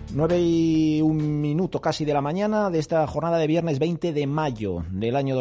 9:01 casi de la mañana de esta jornada de viernes 20 de mayo del año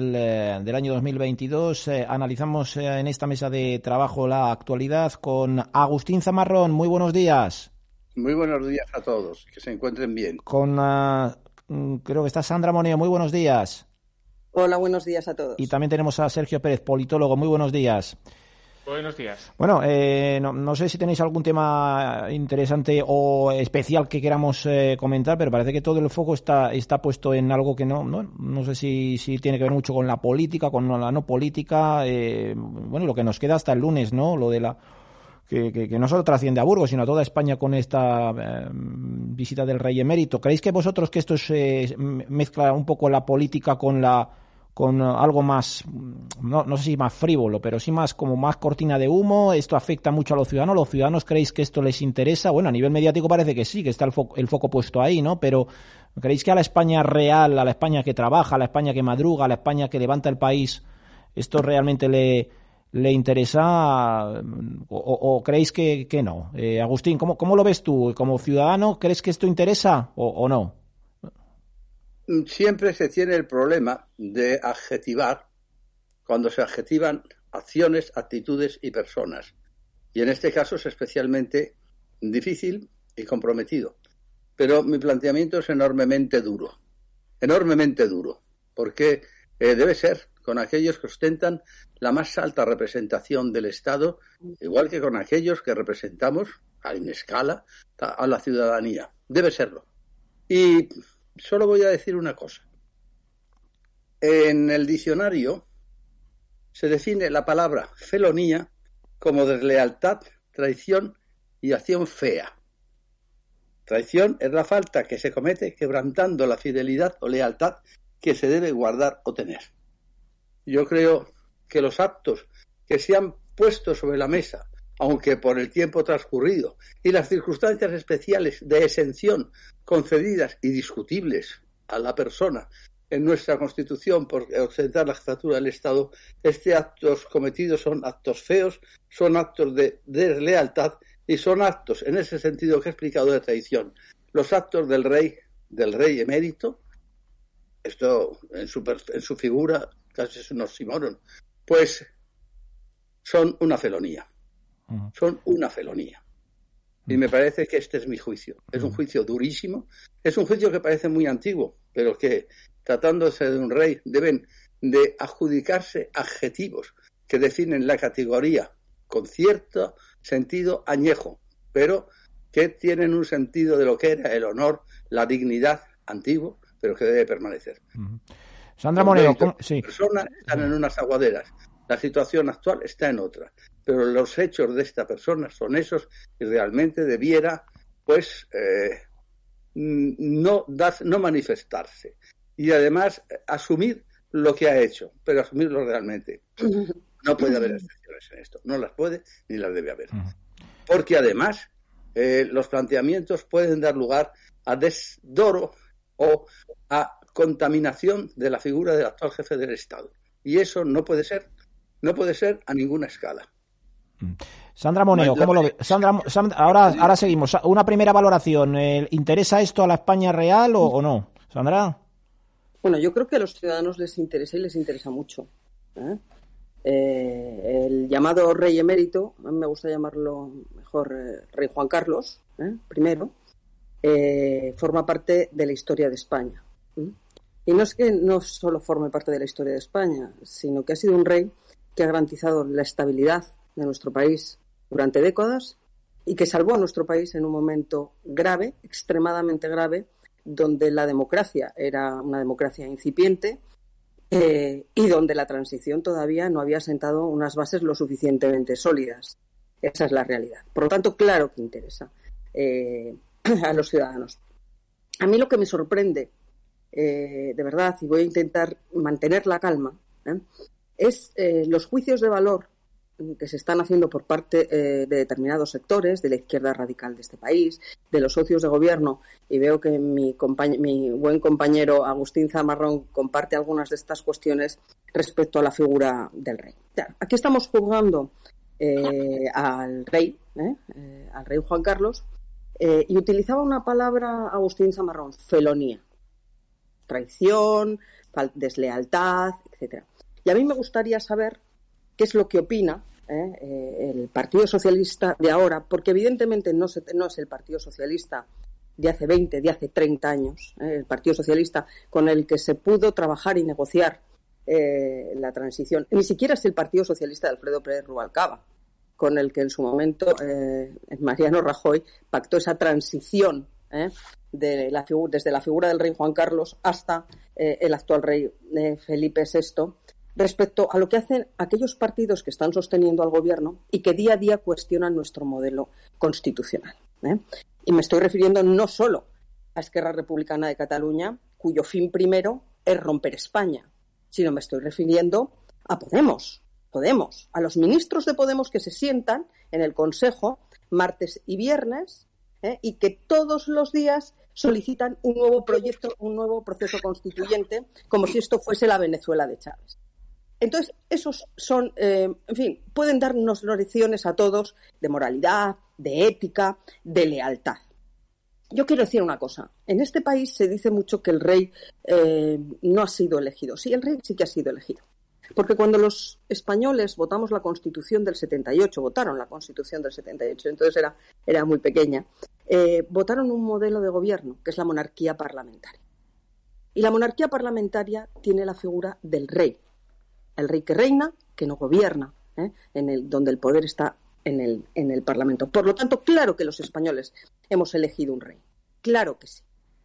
2022. Analizamos en esta mesa de trabajo la actualidad con Agustín Zamarrón. Muy buenos días. Muy buenos días a todos, que se encuentren bien. Con, creo que está Sandra Moneo. Muy buenos días. Hola, buenos días a todos. Y también tenemos a Sergio Pérez, politólogo. Muy buenos días. Buenos días. Bueno, no sé si tenéis algún tema interesante o especial que queramos comentar, pero parece que todo el foco está puesto en algo que no sé si tiene que ver mucho con la política, con la no política, bueno, lo que nos queda hasta el lunes, ¿no? Lo de la que no solo trasciende a Burgos, sino a toda España con esta visita del Rey Emérito. ¿Creéis que vosotros que esto mezcla un poco la política con algo más, no sé si más frívolo, pero sí más cortina de humo? ¿Esto afecta mucho a los ciudadanos? ¿Los ciudadanos creéis que esto les interesa? Bueno, a nivel mediático parece que sí, que está el foco puesto ahí, ¿no? Pero ¿creéis que a la España real, a la España que trabaja, a la España que madruga, a la España que levanta el país, esto realmente le interesa o creéis que no? Agustín, ¿cómo lo ves tú? ¿Como ciudadano crees que esto interesa o no? Siempre se tiene el problema de adjetivar cuando se adjetivan acciones, actitudes y personas. Y en este caso es especialmente difícil y comprometido. Pero mi planteamiento es enormemente duro, porque debe ser con aquellos que ostentan la más alta representación del Estado, igual que con aquellos que representamos en escala a la ciudadanía. Debe serlo. Y solo voy a decir una cosa. En el diccionario se define la palabra felonía como deslealtad, traición y acción fea. Traición es la falta que se comete quebrantando la fidelidad o lealtad que se debe guardar o tener. Yo creo que los actos que se han puesto sobre la mesa, aunque por el tiempo transcurrido y las circunstancias especiales de exención concedidas y discutibles a la persona en nuestra Constitución por ostentar la jefatura del Estado, actos cometidos son actos feos, son actos de deslealtad y son actos, en ese sentido que he explicado, de traición. Los actos del rey emérito, esto en su figura casi es un oxímoron, pues son una felonía. Son una felonía. Y me parece que este es mi juicio. Es un juicio durísimo. Es un juicio que parece muy antiguo, pero que, tratándose de un rey, deben de adjudicarse adjetivos que definen la categoría con cierto sentido añejo, pero que tienen un sentido de lo que era el honor, la dignidad antiguo, pero que debe permanecer. Sandra Moneo, sí. Las personas están en unas aguaderas. La situación actual está en otra, pero los hechos de esta persona son esos y realmente debiera, pues, no manifestarse y además asumir lo que ha hecho, pero asumirlo realmente. No puede haber excepciones en esto, no las puede ni las debe haber, porque además los planteamientos pueden dar lugar a desdoro o a contaminación de la figura del actual jefe del Estado, y eso no puede ser a ninguna escala. Sandra Moneo, ¿cómo lo ve? Sandra, ahora seguimos. Una primera valoración. ¿Interesa esto a la España real o no? Sandra. Bueno, yo creo que a los ciudadanos les interesa y les interesa mucho. El llamado Rey Emérito, a mí me gusta llamarlo mejor Rey Juan Carlos, primero, forma parte de la historia de España. Y no es que no solo forme parte de la historia de España, sino que ha sido un rey que ha garantizado la estabilidad de nuestro país durante décadas y que salvó a nuestro país en un momento grave, extremadamente grave, donde la democracia era una democracia incipiente y donde la transición todavía no había sentado unas bases lo suficientemente sólidas. Esa es la realidad. Por lo tanto, claro que interesa a los ciudadanos. A mí lo que me sorprende, de verdad, y voy a intentar mantener la calma, es los juicios de valor que se están haciendo por parte de determinados sectores de la izquierda radical de este país, de los socios de gobierno, y veo que mi buen compañero Agustín Zamarrón comparte algunas de estas cuestiones respecto a la figura del rey. Aquí estamos juzgando al rey Juan Carlos, y utilizaba una palabra, Agustín Zamarrón, felonía, traición, deslealtad, etcétera. Y a mí me gustaría saber qué es lo que opina el Partido Socialista de ahora, porque evidentemente no es el Partido Socialista de hace 20, de hace 30 años, el Partido Socialista con el que se pudo trabajar y negociar la transición. Ni siquiera es el Partido Socialista de Alfredo Pérez Rubalcaba, con el que en su momento Mariano Rajoy pactó esa transición desde la figura del rey Juan Carlos hasta el actual rey Felipe VI, respecto a lo que hacen aquellos partidos que están sosteniendo al gobierno y que día a día cuestionan nuestro modelo constitucional. Y me estoy refiriendo no solo a Esquerra Republicana de Cataluña, cuyo fin primero es romper España, sino me estoy refiriendo a Podemos, a los ministros de Podemos que se sientan en el Consejo martes y viernes y que todos los días solicitan un nuevo proyecto, un nuevo proceso constituyente, como si esto fuese la Venezuela de Chávez. Entonces, esos son, en fin, pueden darnos lecciones a todos de moralidad, de ética, de lealtad. Yo quiero decir una cosa. En este país se dice mucho que el rey no ha sido elegido. Sí, el rey sí que ha sido elegido. Porque cuando los españoles votamos la Constitución del 78, votaron la Constitución del 78, entonces era muy pequeña, votaron un modelo de gobierno, que es la monarquía parlamentaria. Y la monarquía parlamentaria tiene la figura del rey. El rey que reina, que no gobierna, donde el poder está en el Parlamento. Por lo tanto, claro que los españoles hemos elegido un rey. Claro que sí.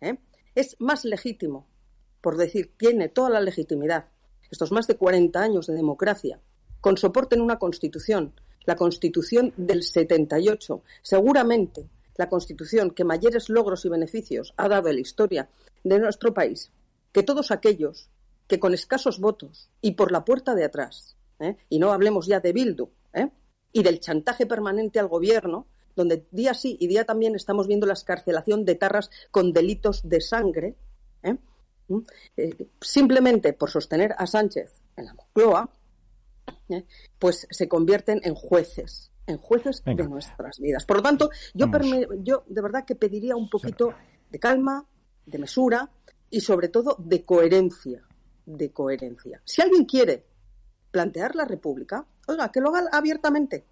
Es más legítimo, por decir, tiene toda la legitimidad, estos más de 40 años de democracia, con soporte en una Constitución, la Constitución del 78, seguramente la Constitución que mayores logros y beneficios ha dado en la historia de nuestro país, que todos aquellos que con escasos votos y por la puerta de atrás, y no hablemos ya de Bildu, y del chantaje permanente al gobierno, donde día sí y día también estamos viendo la excarcelación de etarras con delitos de sangre, simplemente por sostener a Sánchez en la Moncloa, pues se convierten en jueces de nuestras vidas. Por lo tanto, yo de verdad que pediría un poquito de calma, de mesura y sobre todo de coherencia. Si alguien quiere plantear la República, oiga, que lo haga abiertamente.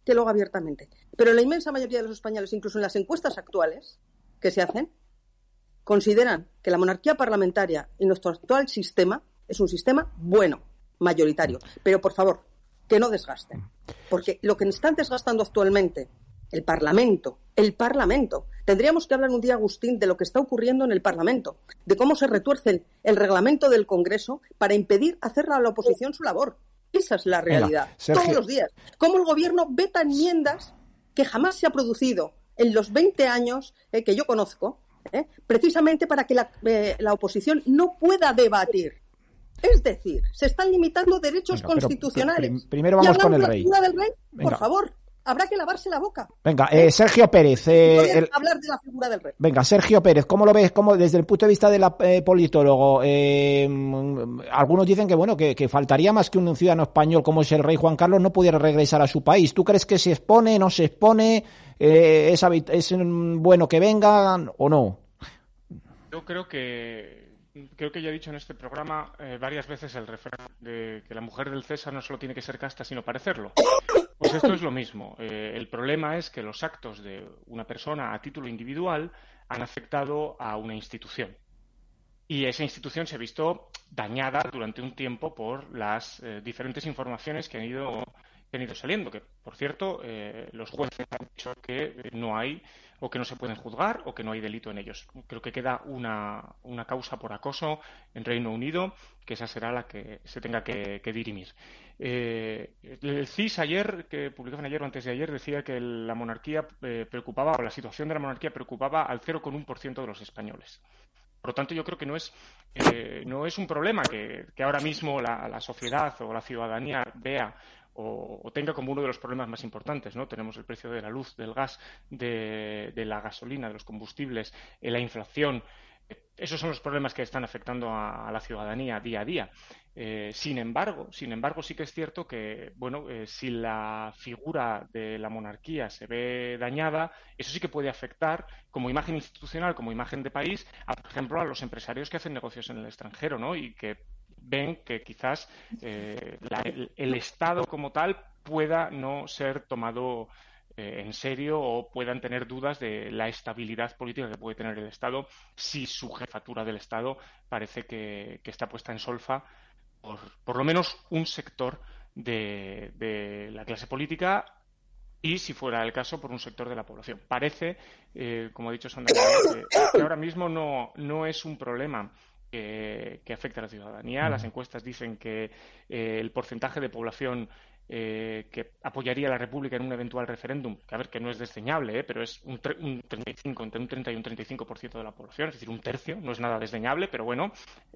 Pero la inmensa mayoría de los españoles, incluso en las encuestas actuales que se hacen, consideran que la monarquía parlamentaria y nuestro actual sistema es un sistema bueno, mayoritario. Pero, por favor, que no desgasten. Porque lo que están desgastando actualmente, el Parlamento. Tendríamos que hablar un día, Agustín, de lo que está ocurriendo en el Parlamento, de cómo se retuerce el reglamento del Congreso para impedir hacerle a la oposición su labor. Esa es la realidad. Venga, todos los días. Cómo el Gobierno veta enmiendas que jamás se ha producido en los 20 años que yo conozco, precisamente para que la oposición no pueda debatir. Es decir, se están limitando derechos constitucionales. Primero vamos con el rey. Del rey. Por favor, habrá que lavarse la boca. Venga, Sergio Pérez. Hablar de la figura del rey. Venga, Sergio Pérez, ¿cómo lo ves? Desde el punto de vista del politólogo, algunos dicen que bueno, que faltaría más que un ciudadano español como es el rey Juan Carlos no pudiera regresar a su país. ¿Tú crees que se expone, no se expone? ¿Es bueno que vengan o no? Yo creo que ya he dicho en este programa varias veces el refrán de que la mujer del César no solo tiene que ser casta, sino parecerlo. Pues esto es lo mismo. El problema es que los actos de una persona a título individual han afectado a una institución. Y esa institución se ha visto dañada durante un tiempo por las diferentes informaciones que han ido saliendo. Que, por cierto, los jueces han dicho que no hay o que no se pueden juzgar o que no hay delito en ellos. Creo que queda una causa por acoso en Reino Unido, que esa será la que se tenga que dirimir. El CIS ayer, que publicaban ayer o antes de ayer, decía que la monarquía preocupaba, o la situación de la monarquía preocupaba al 0,1% de los españoles. Por lo tanto, yo creo que no es un problema que ahora mismo la sociedad o la ciudadanía vea o tenga como uno de los problemas más importantes, ¿no? Tenemos el precio de la luz, del gas, de la gasolina, de los combustibles, la inflación. esos son los problemas que están afectando a la ciudadanía día a día. Sin embargo, sí que es cierto que, bueno, si la figura de la monarquía se ve dañada, eso sí que puede afectar como imagen institucional, como imagen de país, por ejemplo, a los empresarios que hacen negocios en el extranjero, ¿no? Y que ven que quizás el Estado como tal pueda no ser tomado en serio o puedan tener dudas de la estabilidad política que puede tener el Estado si su jefatura del Estado parece que está puesta en solfa por lo menos un sector de la clase política y, si fuera el caso, por un sector de la población. Parece, como ha dicho Sandra, que ahora mismo no es un problema que afecta a la ciudadanía. Las encuestas dicen que el porcentaje de población que apoyaría a la República en un eventual referéndum, que a ver, que no es desdeñable, pero es entre un 30 y un 35% de la población, es decir, un tercio, no es nada desdeñable, pero bueno,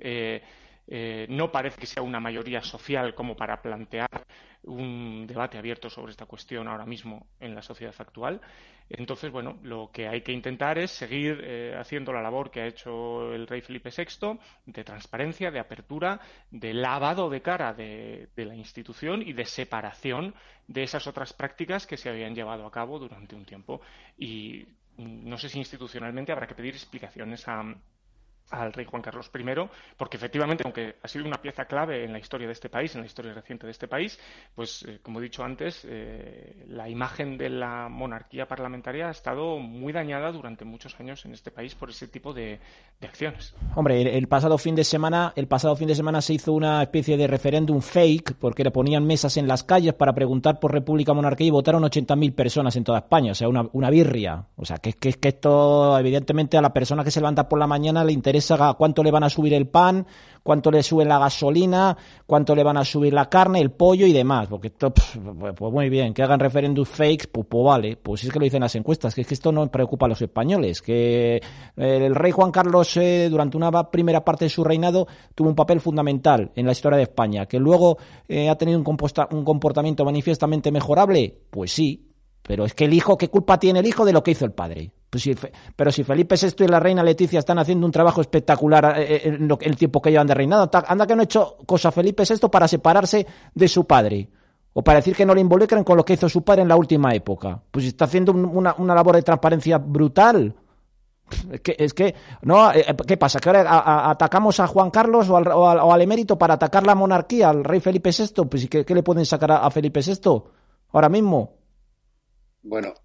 no parece que sea una mayoría social como para plantear un debate abierto sobre esta cuestión ahora mismo en la sociedad actual. Entonces, bueno, lo que hay que intentar es seguir haciendo la labor que ha hecho el rey Felipe VI de transparencia, de apertura, de lavado de cara de la institución y de separación de esas otras prácticas que se habían llevado a cabo durante un tiempo. Y no sé si institucionalmente habrá que pedir explicaciones al rey Juan Carlos I, porque efectivamente, aunque ha sido una pieza clave en la historia de este país, en la historia reciente de este país, pues como he dicho antes, la imagen de la monarquía parlamentaria ha estado muy dañada durante muchos años en este país por ese tipo de acciones. Hombre, el pasado fin de semana se hizo una especie de referéndum fake, porque le ponían mesas en las calles para preguntar por República, Monarquía, y votaron 80.000 personas en toda España, o sea, una birria. O sea, que esto, evidentemente, a la persona que se levanta por la mañana le interesa cuánto le van a subir el pan, cuánto le suben la gasolina, cuánto le van a subir la carne, el pollo y demás, porque esto, pues muy bien, que hagan referéndum fakes, pues vale, pues es que lo dicen las encuestas, que es que esto no preocupa a los españoles, que el rey Juan Carlos durante una primera parte de su reinado tuvo un papel fundamental en la historia de España, que luego ha tenido un comportamiento manifiestamente mejorable, pues sí, pero es que el hijo, ¿qué culpa tiene el hijo de lo que hizo el padre? Pues pero si Felipe VI y la reina Leticia están haciendo un trabajo espectacular en el tiempo que llevan de reinado, anda que no ha hecho cosa Felipe VI para separarse de su padre, o para decir que no le involucren con lo que hizo su padre en la última época. Pues está haciendo una labor de transparencia brutal. Es que no, ¿qué pasa? ¿Que ahora atacamos a Juan Carlos o al emérito para atacar la monarquía, al rey Felipe VI? Pues ¿qué le pueden sacar a Felipe VI ahora mismo? Bueno,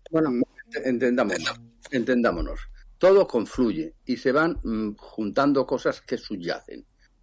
entendámonos. Todo confluye y se van juntando cosas que subyacen.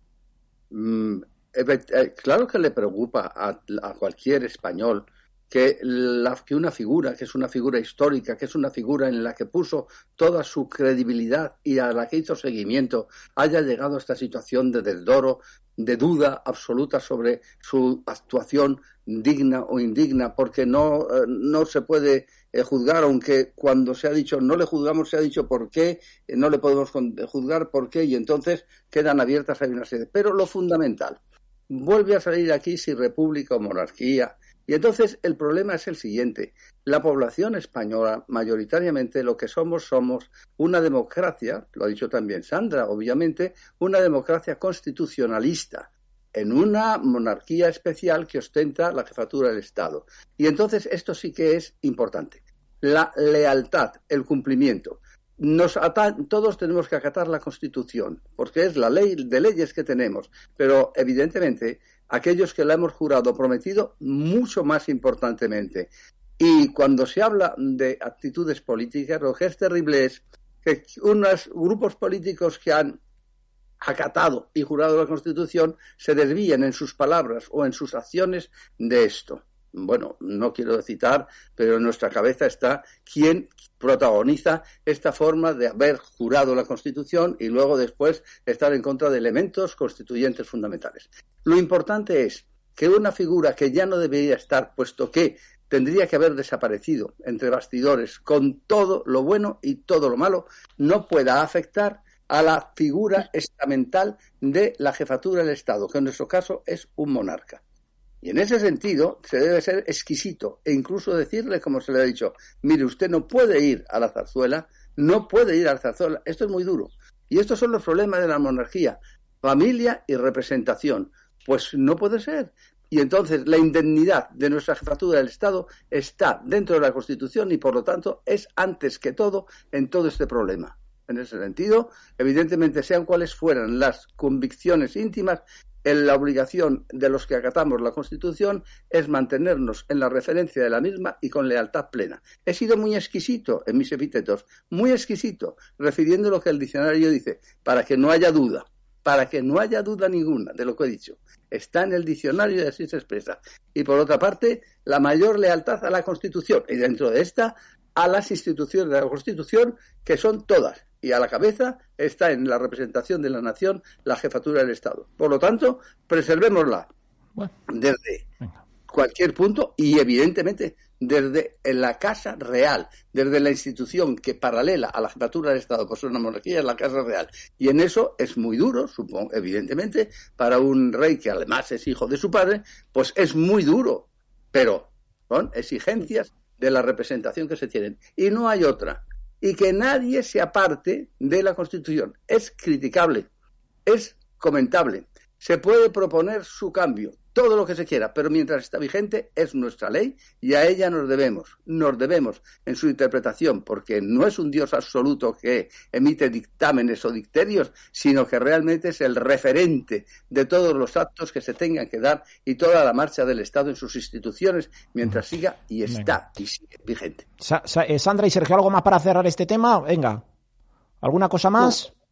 Claro que le preocupa a cualquier español que una figura, que es una figura histórica, que es una figura en la que puso toda su credibilidad y a la que hizo seguimiento, haya llegado a esta situación de desdoro, de duda absoluta sobre su actuación digna o indigna, porque no se puede juzgar, aunque cuando se ha dicho no le juzgamos, se ha dicho por qué, no le podemos juzgar por qué, y entonces quedan abiertas ahí una serie. Pero lo fundamental, vuelve a salir aquí si república o monarquía. Y entonces el problema es el siguiente: la población española, mayoritariamente lo que somos una democracia, lo ha dicho también Sandra, obviamente, una democracia constitucionalista, en una monarquía especial que ostenta la jefatura del Estado. Y entonces esto sí que es importante. La lealtad, el cumplimiento. Todos tenemos que acatar la Constitución, porque es la ley de leyes que tenemos, pero evidentemente aquellos que la hemos jurado o prometido, mucho más importantemente. Y cuando se habla de actitudes políticas, lo que es terrible es que unos grupos políticos que han acatado y jurado la Constitución se desvíen en sus palabras o en sus acciones de esto. Bueno, no quiero citar, pero en nuestra cabeza está quién protagoniza esta forma de haber jurado la Constitución y luego después estar en contra de elementos constituyentes fundamentales. Lo importante es que una figura que ya no debería estar, puesto que tendría que haber desaparecido entre bastidores con todo lo bueno y todo lo malo, no pueda afectar a la figura estamental de la jefatura del Estado, que en nuestro caso es un monarca. Y en ese sentido se debe ser exquisito e incluso decirle, como se le ha dicho, mire, usted no puede ir a la zarzuela, esto es muy duro, Y estos son los problemas de la monarquía, familia y representación. Pues no puede ser. Y entonces la indemnidad de nuestra jefatura del Estado está dentro de la Constitución y por lo tanto es antes que todo en todo este problema. En ese sentido, evidentemente, sean cuales fueran las convicciones íntimas, la obligación de los que acatamos la Constitución es mantenernos en la referencia de la misma y con lealtad plena. He sido muy exquisito en mis epítetos, muy exquisito, refiriendo lo que el diccionario dice, para que no haya duda ninguna de lo que he dicho. Está en el diccionario y así se expresa. Y por otra parte, la mayor lealtad a la Constitución y dentro de esta a las instituciones de la Constitución, que son todas. Y a la cabeza está en la representación de la nación la jefatura del Estado. Por lo tanto, preservémosla desde cualquier punto y evidentemente desde la Casa Real, desde la institución que paralela a la jefatura del Estado, pues una monarquía, es la Casa Real. Y en eso es muy duro, supongo, evidentemente, para un rey que además es hijo de su padre, pues es muy duro, pero son exigencias de la representación que se tienen. Y no hay otra. Y que nadie se aparte de la Constitución. Es criticable, es comentable. Se puede proponer su cambio, todo lo que se quiera, pero mientras está vigente es nuestra ley y a ella nos debemos en su interpretación, porque no es un Dios absoluto que emite dictámenes o dicterios, sino que realmente es el referente de todos los actos que se tengan que dar y toda la marcha del Estado en sus instituciones mientras siga y está y sigue vigente. Sandra y Sergio, ¿algo más para cerrar este tema? Venga, ¿alguna cosa más? No.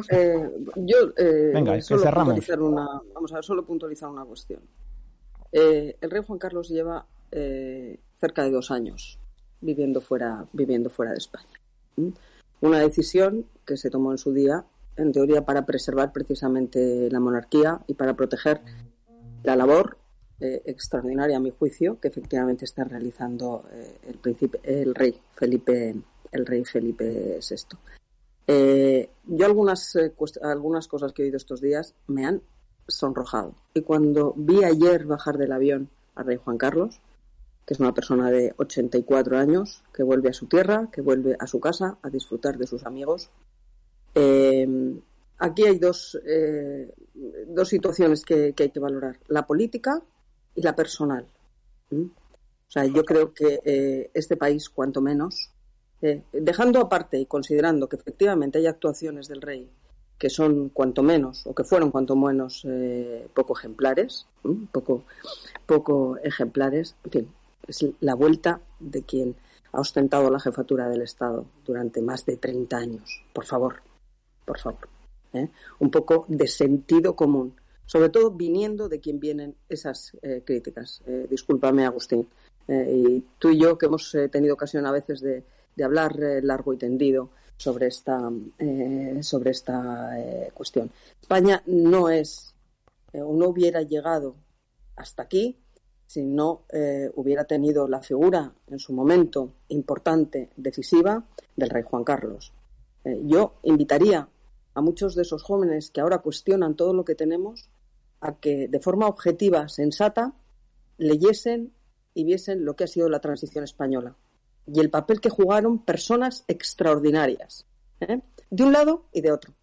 Yo Venga, solo cerramos. Solo puntualizar una cuestión. El rey Juan Carlos lleva cerca de 2 años viviendo fuera de España. Una decisión que se tomó en su día, en teoría, para preservar precisamente la monarquía y para proteger la labor extraordinaria, a mi juicio, que efectivamente está realizando el rey Felipe VI. Yo algunas cosas que he oído estos días me han sonrojado. Y cuando vi ayer bajar del avión al rey Juan Carlos, que es una persona de 84 años, que vuelve a su tierra, que vuelve a su casa a disfrutar de sus amigos, aquí hay dos situaciones que hay que valorar: la política y la personal. O sea, yo creo que este país, cuanto menos, dejando aparte y considerando que efectivamente hay actuaciones del rey que son cuanto menos, o que fueron cuanto menos poco ejemplares, en fin, es la vuelta de quien ha ostentado la jefatura del Estado durante más de 30 años. Por favor, un poco de sentido común, sobre todo viniendo de quien vienen esas críticas. Discúlpame, Agustín, y tú y yo, que hemos tenido ocasión a veces de hablar largo y tendido sobre esta cuestión. España no es o no hubiera llegado hasta aquí si no hubiera tenido la figura en su momento importante, decisiva, del rey Juan Carlos. Yo invitaría a muchos de esos jóvenes que ahora cuestionan todo lo que tenemos a que de forma objetiva, sensata, leyesen y viesen lo que ha sido la transición española y el papel que jugaron personas extraordinarias, de un lado y de otro.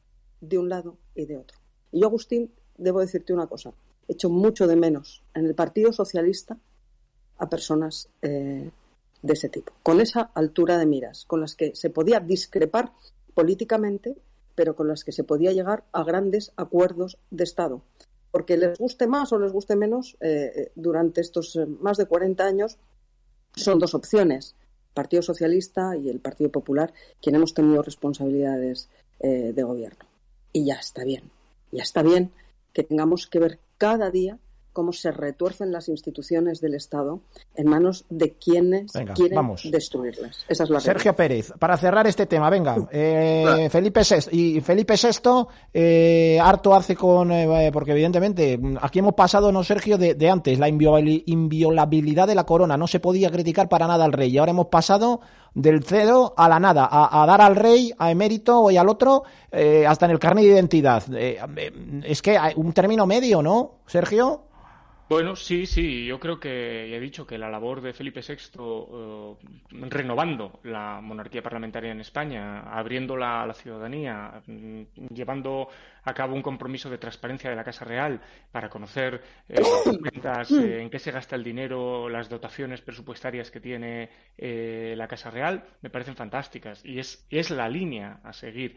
Y yo, Agustín, debo decirte una cosa: echo mucho de menos en el Partido Socialista a personas de ese tipo, con esa altura de miras, con las que se podía discrepar políticamente, pero con las que se podía llegar a grandes acuerdos de Estado. Porque les guste más o les guste menos, durante estos más de 40 años son dos opciones: Partido Socialista y el Partido Popular, quien hemos tenido responsabilidades de gobierno. Y ya está bien que tengamos que ver cada día cómo se retuercen las instituciones del Estado en manos de quienes quieren destruirlas. Esa es la Sergio realidad. Pérez, para cerrar este tema, venga, Felipe VI, harto hace con, porque evidentemente aquí hemos pasado, no Sergio, de antes, la inviolabilidad de la corona, no se podía criticar para nada al rey, y ahora hemos pasado del cero a la nada, a dar al rey, a emérito y al otro, hasta en el carnet de identidad. Es que hay un término medio, ¿no, Sergio? Bueno, sí, yo creo que ya he dicho que la labor de Felipe VI, renovando la monarquía parlamentaria en España, abriéndola a la ciudadanía, llevando a cabo un compromiso de transparencia de la Casa Real para conocer las cuentas, en qué se gasta el dinero, las dotaciones presupuestarias que tiene la Casa Real, me parecen fantásticas y es la línea a seguir.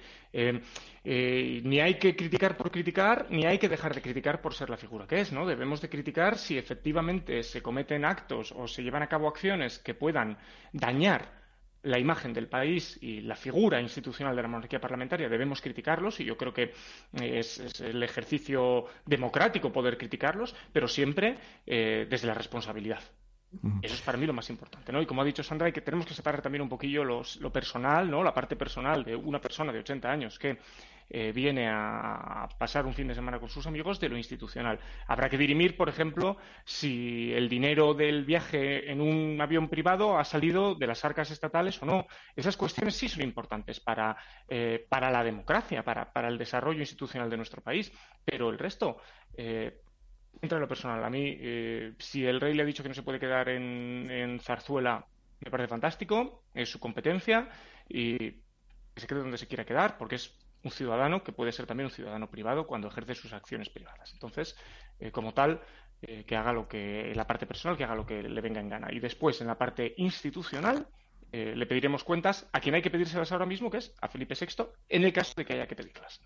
Ni hay que criticar por criticar, ni hay que dejar de criticar por ser la figura que es, ¿no? Debemos de criticar si efectivamente se cometen actos o se llevan a cabo acciones que puedan dañar la imagen del país y la figura institucional de la monarquía parlamentaria. Debemos criticarlos y yo creo que es el ejercicio democrático poder criticarlos, pero siempre desde la responsabilidad. Eso es para mí lo más importante, ¿no? Y como ha dicho Sandra, tenemos que separar también un poquillo lo personal, ¿no? La parte personal de una persona de 80 años que viene a pasar un fin de semana con sus amigos de lo institucional. Habrá que dirimir, por ejemplo, si el dinero del viaje en un avión privado ha salido de las arcas estatales o no. Esas cuestiones sí son importantes para la democracia, para el desarrollo institucional de nuestro país, pero el resto... entra en lo personal. A mí, si el rey le ha dicho que no se puede quedar en Zarzuela, me parece fantástico, es su competencia y que se quede donde se quiera quedar, porque es un ciudadano que puede ser también un ciudadano privado cuando ejerce sus acciones privadas. Entonces, como tal, que haga la parte personal, que haga lo que le venga en gana. Y después, en la parte institucional, le pediremos cuentas a quien hay que pedírselas ahora mismo, que es a Felipe VI, en el caso de que haya que pedirlas.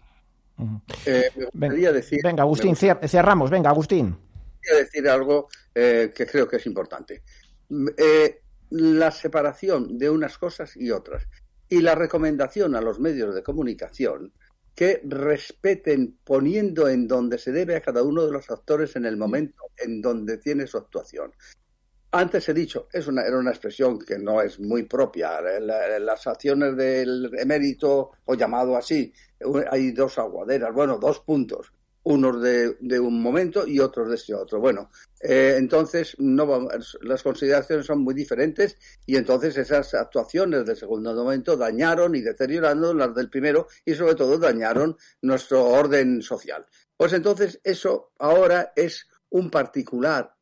Me gustaría decir... Venga, Agustín, cerramos. Venga, Agustín. Quería decir algo que creo que es importante. La separación de unas cosas y otras. Y la recomendación a los medios de comunicación que respeten poniendo en donde se debe a cada uno de los actores en el momento en donde tiene su actuación. Antes he dicho, era una expresión que no es muy propia. Las acciones del emérito, o llamado así, hay dos aguaderas, dos puntos. Unos de un momento y otros de ese otro. Entonces las consideraciones son muy diferentes y entonces esas actuaciones del segundo momento dañaron y deterioraron las del primero y sobre todo dañaron nuestro orden social. Pues entonces eso ahora es un particular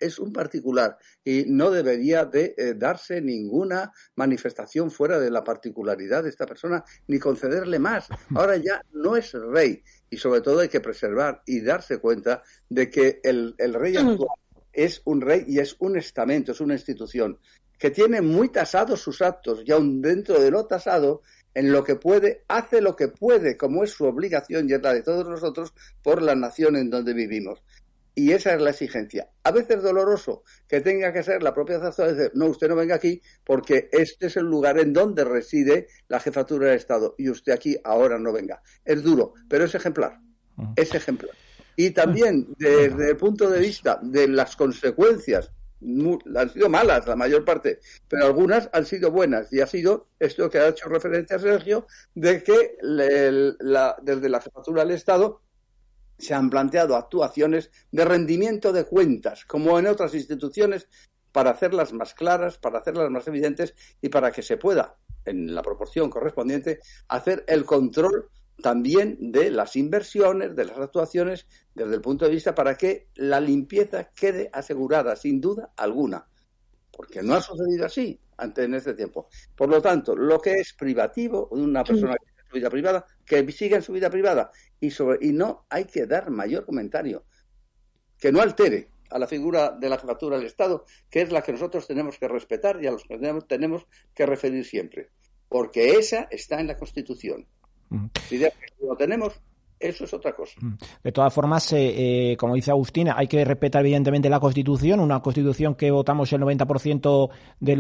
y no debería de darse ninguna manifestación fuera de la particularidad de esta persona ni concederle más. Ahora ya no es rey y sobre todo hay que preservar y darse cuenta de que el rey actual es un rey y es un estamento, es una institución que tiene muy tasados sus actos y aun dentro de lo tasado en lo que puede, hace lo que puede como es su obligación y es la de todos nosotros por la nación en donde vivimos. Y esa es la exigencia. A veces doloroso que tenga que ser la propia Zarzuela decir, no, usted no venga aquí porque este es el lugar en donde reside la jefatura del Estado y usted aquí ahora no venga. Es duro, pero es ejemplar. Es ejemplar. Y también desde el punto de vista de las consecuencias, han sido malas la mayor parte, pero algunas han sido buenas y ha sido esto que ha hecho referencia a Sergio, de que desde la jefatura del Estado se han planteado actuaciones de rendimiento de cuentas, como en otras instituciones, para hacerlas más claras, para hacerlas más evidentes y para que se pueda, en la proporción correspondiente, hacer el control también de las inversiones, de las actuaciones, desde el punto de vista para que la limpieza quede asegurada, sin duda alguna, porque no ha sucedido así en este tiempo. Por lo tanto, lo que es privativo de una persona que tiene su vida privada, que siga en su vida privada, y no hay que dar mayor comentario, que no altere a la figura de la jefatura del Estado, que es la que nosotros tenemos que respetar y a los que tenemos que referir siempre, porque esa está en la Constitución. Si lo tenemos, eso es otra cosa. De todas formas, como dice Agustín, hay que respetar evidentemente la Constitución, una Constitución que votamos el 90%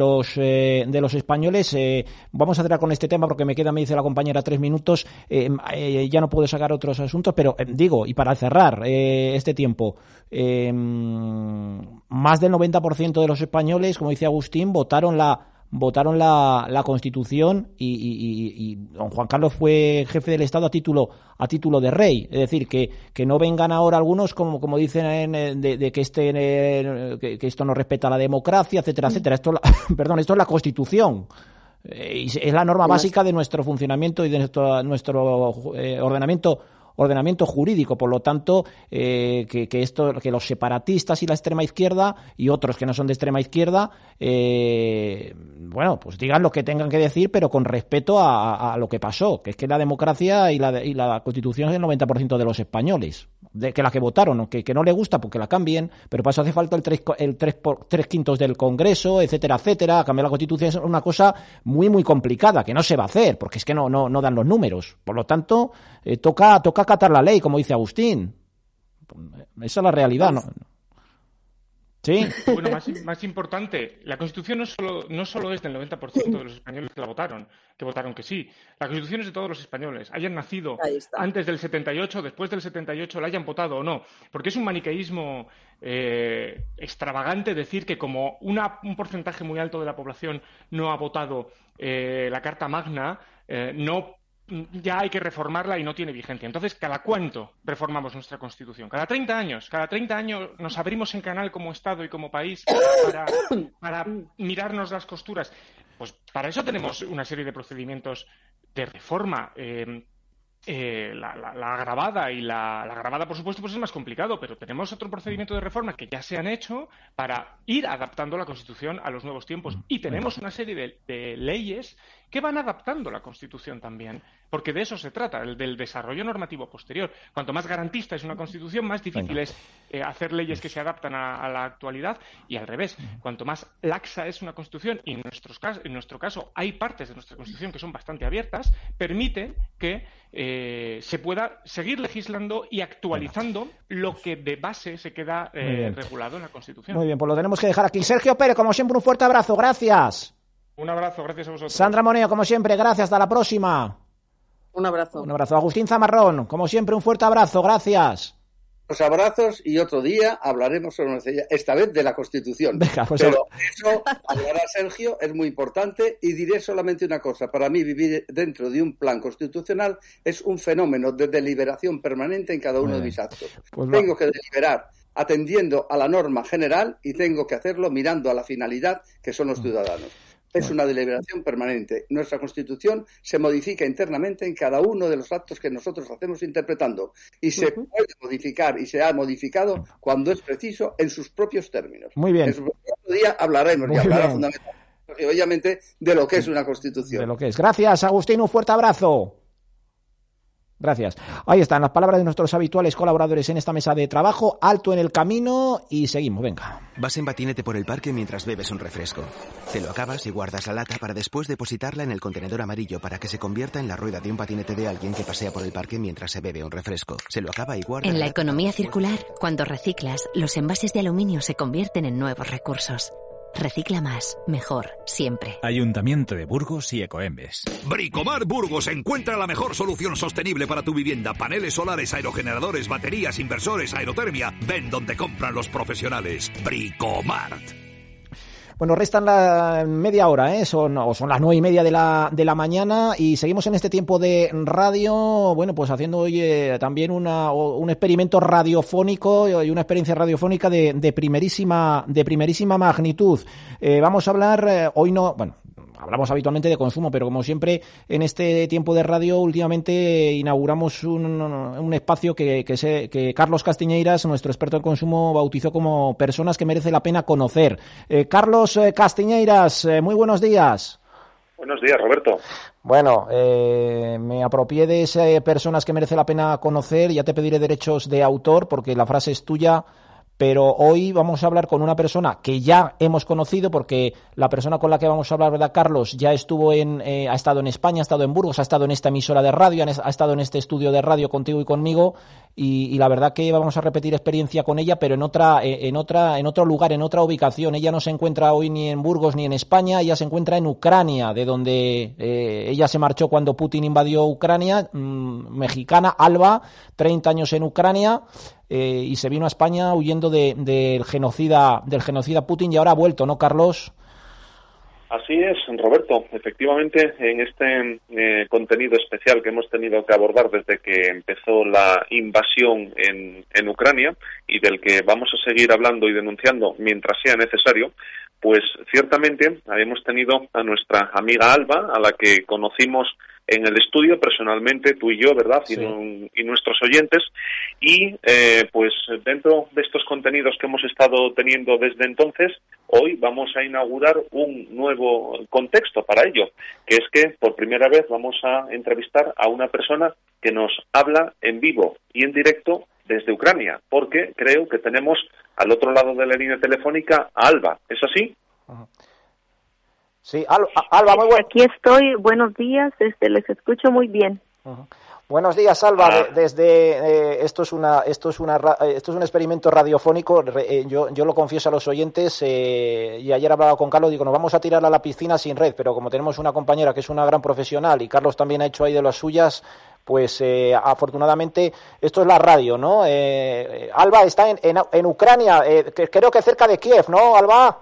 de los españoles. Vamos a cerrar con este tema porque me dice la compañera, 3 minutos. Ya no puedo sacar otros asuntos, pero digo, y para cerrar este tiempo, más del 90% de los españoles, como dice Agustín, votaron la Constitución y don Juan Carlos fue jefe del Estado a título de rey. Es decir, que no vengan ahora algunos como dicen de que que esto no respeta la democracia, etcétera, etcétera. Esto es la Constitución. Y es la norma básica de nuestro funcionamiento y de nuestro ordenamiento ordenamiento jurídico. Por lo tanto, que los separatistas y la extrema izquierda y otros que no son de extrema izquierda, pues digan lo que tengan que decir, pero con respeto a lo que pasó, que es que la democracia y la Constitución es el 90% de los españoles, que la que votaron, que no le gusta porque la cambien, pero para eso hace falta el 3/5 del Congreso, etcétera, etcétera. Cambiar la Constitución es una cosa muy, muy complicada, que no se va a hacer, porque es que no dan los números. Por lo tanto, toca acatar la ley, como dice Agustín. Esa es la realidad, ¿no? Sí. Bueno, más importante, la Constitución no solo es del 90% de los españoles que la votaron que sí. La Constitución es de todos los españoles, hayan nacido antes del 78, después del 78, la hayan votado o no. Porque es un maniqueísmo extravagante decir que como un porcentaje muy alto de la población no ha votado la Carta Magna, ya hay que reformarla y no tiene vigencia. Entonces, ¿cada cuánto reformamos nuestra Constitución? Cada 30 años. Cada 30 años nos abrimos en canal como Estado y como país para mirarnos las costuras. Pues para eso tenemos una serie de procedimientos de reforma. La agravada y la agravada, por supuesto, pues es más complicado, pero tenemos otro procedimiento de reforma que ya se han hecho para ir adaptando la Constitución a los nuevos tiempos. Y tenemos una serie de leyes que van adaptando la Constitución también, porque de eso se trata, del desarrollo normativo posterior. Cuanto más garantista es una Constitución, más difícil es hacer leyes que se adaptan a la actualidad, y al revés. Cuanto más laxa es una Constitución, y en nuestro caso hay partes de nuestra Constitución que son bastante abiertas, permite que se pueda seguir legislando y actualizando lo que de base se queda regulado en la Constitución. Muy bien, pues lo tenemos que dejar aquí. Sergio Pérez, como siempre, un fuerte abrazo. Gracias. Un abrazo, gracias a vosotros. Sandra Moneo, como siempre, gracias. Hasta la próxima. Un abrazo. Un abrazo. Agustín Zamarrón, como siempre, un fuerte abrazo. Gracias. Los abrazos, y otro día hablaremos esta vez de la Constitución. Venga, pues pero eso hablará Sergio, es muy importante, y diré solamente una cosa. Para mí, vivir dentro de un plan constitucional es un fenómeno de deliberación permanente en cada uno de mis actos. Pues tengo que deliberar atendiendo a la norma general y tengo que hacerlo mirando a la finalidad, que son los ciudadanos. Es una deliberación permanente. Nuestra Constitución se modifica internamente en cada uno de los actos que nosotros hacemos interpretando, y se puede modificar y se ha modificado cuando es preciso en sus propios términos. Muy bien. Otro día hablaremos fundamentalmente, obviamente, de lo que es una Constitución. De lo que es. Gracias, Agustín. Un fuerte abrazo. Gracias. Ahí están las palabras de nuestros habituales colaboradores en esta mesa de trabajo. Alto en el camino y seguimos, venga. Vas en patinete por el parque mientras bebes un refresco. Te lo acabas y guardas la lata para después depositarla en el contenedor amarillo para que se convierta en la rueda de un patinete de alguien que pasea por el parque mientras se bebe un refresco. Se lo acaba y guarda. En la economía circular, cuando reciclas, los envases de aluminio se convierten en nuevos recursos. Recicla más, mejor, siempre. Ayuntamiento de Burgos y Ecoembes. Bricomar Burgos encuentra la mejor solución sostenible para tu vivienda. Paneles solares, aerogeneradores, baterías, inversores, aerotermia. Ven donde compran los profesionales. Bricomart. Bueno, restan la media hora, son las 9:30 de la mañana, y seguimos en este tiempo de radio, bueno, pues haciendo hoy también un experimento radiofónico y una experiencia radiofónica de primerísima magnitud. Vamos a hablar, hoy no, bueno, hablamos habitualmente de consumo, pero como siempre en este tiempo de radio últimamente inauguramos un espacio que Carlos Castiñeiras, nuestro experto en consumo, bautizó como personas que merece la pena conocer. Carlos Castiñeiras, muy buenos días. Buenos días, Roberto. Bueno, me apropié de esas personas que merece la pena conocer. Ya te pediré derechos de autor porque la frase es tuya. Pero hoy vamos a hablar con una persona que ya hemos conocido, porque la persona con la que vamos a hablar, ¿verdad, Carlos? Ya estuvo ha estado en España, ha estado en Burgos, ha estado en esta emisora de radio, ha estado en este estudio de radio contigo y conmigo, y la verdad que vamos a repetir experiencia con ella, pero en otro lugar, en otra ubicación. Ella no se encuentra hoy ni en Burgos ni en España, ella se encuentra en Ucrania, de donde ella se marchó cuando Putin invadió Ucrania, mexicana, Alba, 30 años en Ucrania. Y se vino a España huyendo del genocida Putin, y ahora ha vuelto, ¿no, Carlos? Así es, Roberto. Efectivamente, en este contenido especial que hemos tenido que abordar desde que empezó la invasión en Ucrania, y del que vamos a seguir hablando y denunciando mientras sea necesario, pues ciertamente habíamos tenido a nuestra amiga Alba, a la que conocimos en el estudio personalmente, tú y yo, ¿verdad? Sí. Y nuestros oyentes. Y pues dentro de estos contenidos que hemos estado teniendo desde entonces, hoy vamos a inaugurar un nuevo contexto para ello, que es que por primera vez vamos a entrevistar a una persona que nos habla en vivo y en directo desde Ucrania, porque creo que tenemos al otro lado de la línea telefónica a Alba. ¿Es así? Sí, Alba, muy bueno. Aquí estoy, buenos días, les escucho muy bien. Buenos días, Alba. Esto es un experimento radiofónico. Yo lo confieso a los oyentes, y ayer hablaba con Carlos, digo, nos vamos a tirar a la piscina sin red, pero como tenemos una compañera que es una gran profesional y Carlos también ha hecho ahí de las suyas, pues afortunadamente esto es la radio, ¿no? Alba está en Ucrania, creo que cerca de Kiev, ¿no, Alba?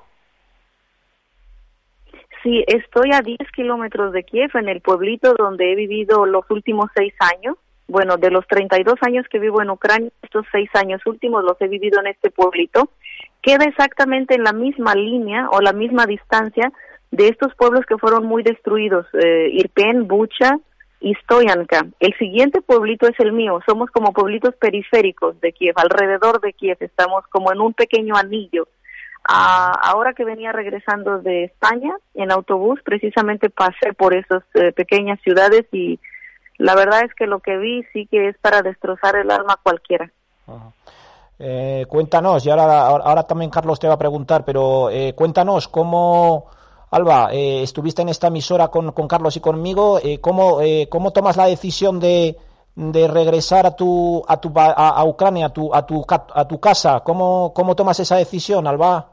Sí, estoy a 10 kilómetros de Kiev, en el pueblito donde he vivido los últimos 6 años. Bueno, de los 32 años que vivo en Ucrania, estos 6 años últimos los he vivido en este pueblito. Queda exactamente en la misma línea o la misma distancia de estos pueblos que fueron muy destruidos, Irpin, Bucha y Stoyanka. El siguiente pueblito es el mío. Somos como pueblitos periféricos de Kiev, alrededor de Kiev. Estamos como en un pequeño anillo. Ahora que venía regresando de España en autobús, precisamente pasé por esas pequeñas ciudades y la verdad es que lo que vi sí que es para destrozar el alma a cualquiera. Cuéntanos, y ahora también Carlos te va a preguntar, pero cuéntanos cómo, Alba, estuviste en esta emisora con Carlos y conmigo, ¿cómo tomas la decisión de regresar a Ucrania, a tu casa? ¿Cómo tomas esa decisión, Alba?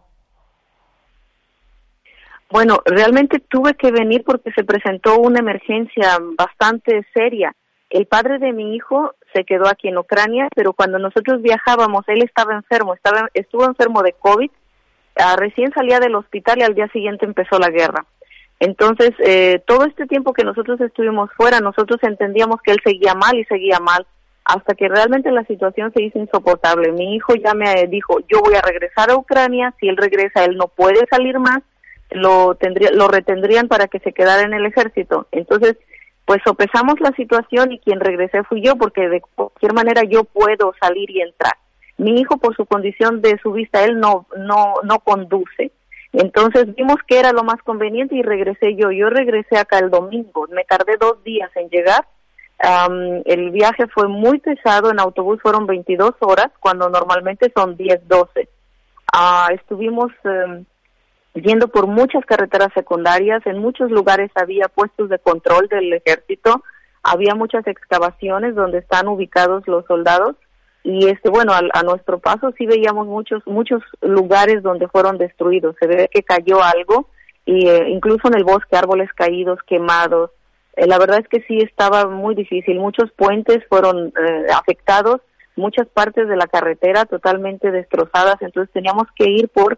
Bueno, realmente tuve que venir porque se presentó una emergencia bastante seria. El padre de mi hijo se quedó aquí en Ucrania, pero cuando nosotros viajábamos, él estaba enfermo, estuvo enfermo de COVID, recién salía del hospital y al día siguiente empezó la guerra. Entonces, todo este tiempo que nosotros estuvimos fuera, nosotros entendíamos que él seguía mal, hasta que realmente la situación se hizo insoportable. Mi hijo ya me dijo, yo voy a regresar a Ucrania, si él regresa, él no puede salir más, lo retendrían para que se quedara en el ejército. Entonces, pues sopesamos la situación y quien regresé fui yo, porque de cualquier manera yo puedo salir y entrar. Mi hijo, por su condición de su vista, él no conduce. Entonces vimos que era lo más conveniente y regresé yo. Yo regresé acá el domingo, me tardé 2 días en llegar. El viaje fue muy pesado, en autobús fueron 22 horas, cuando normalmente son 10, 12. Estuvimos yendo por muchas carreteras secundarias, en muchos lugares había puestos de control del ejército, había muchas excavaciones donde están ubicados los soldados, y a nuestro paso sí veíamos muchos lugares donde fueron destruidos. Se ve que cayó algo, y incluso en el bosque, árboles caídos, quemados. La verdad es que sí estaba muy difícil. Muchos puentes fueron afectados, muchas partes de la carretera totalmente destrozadas. Entonces teníamos que ir por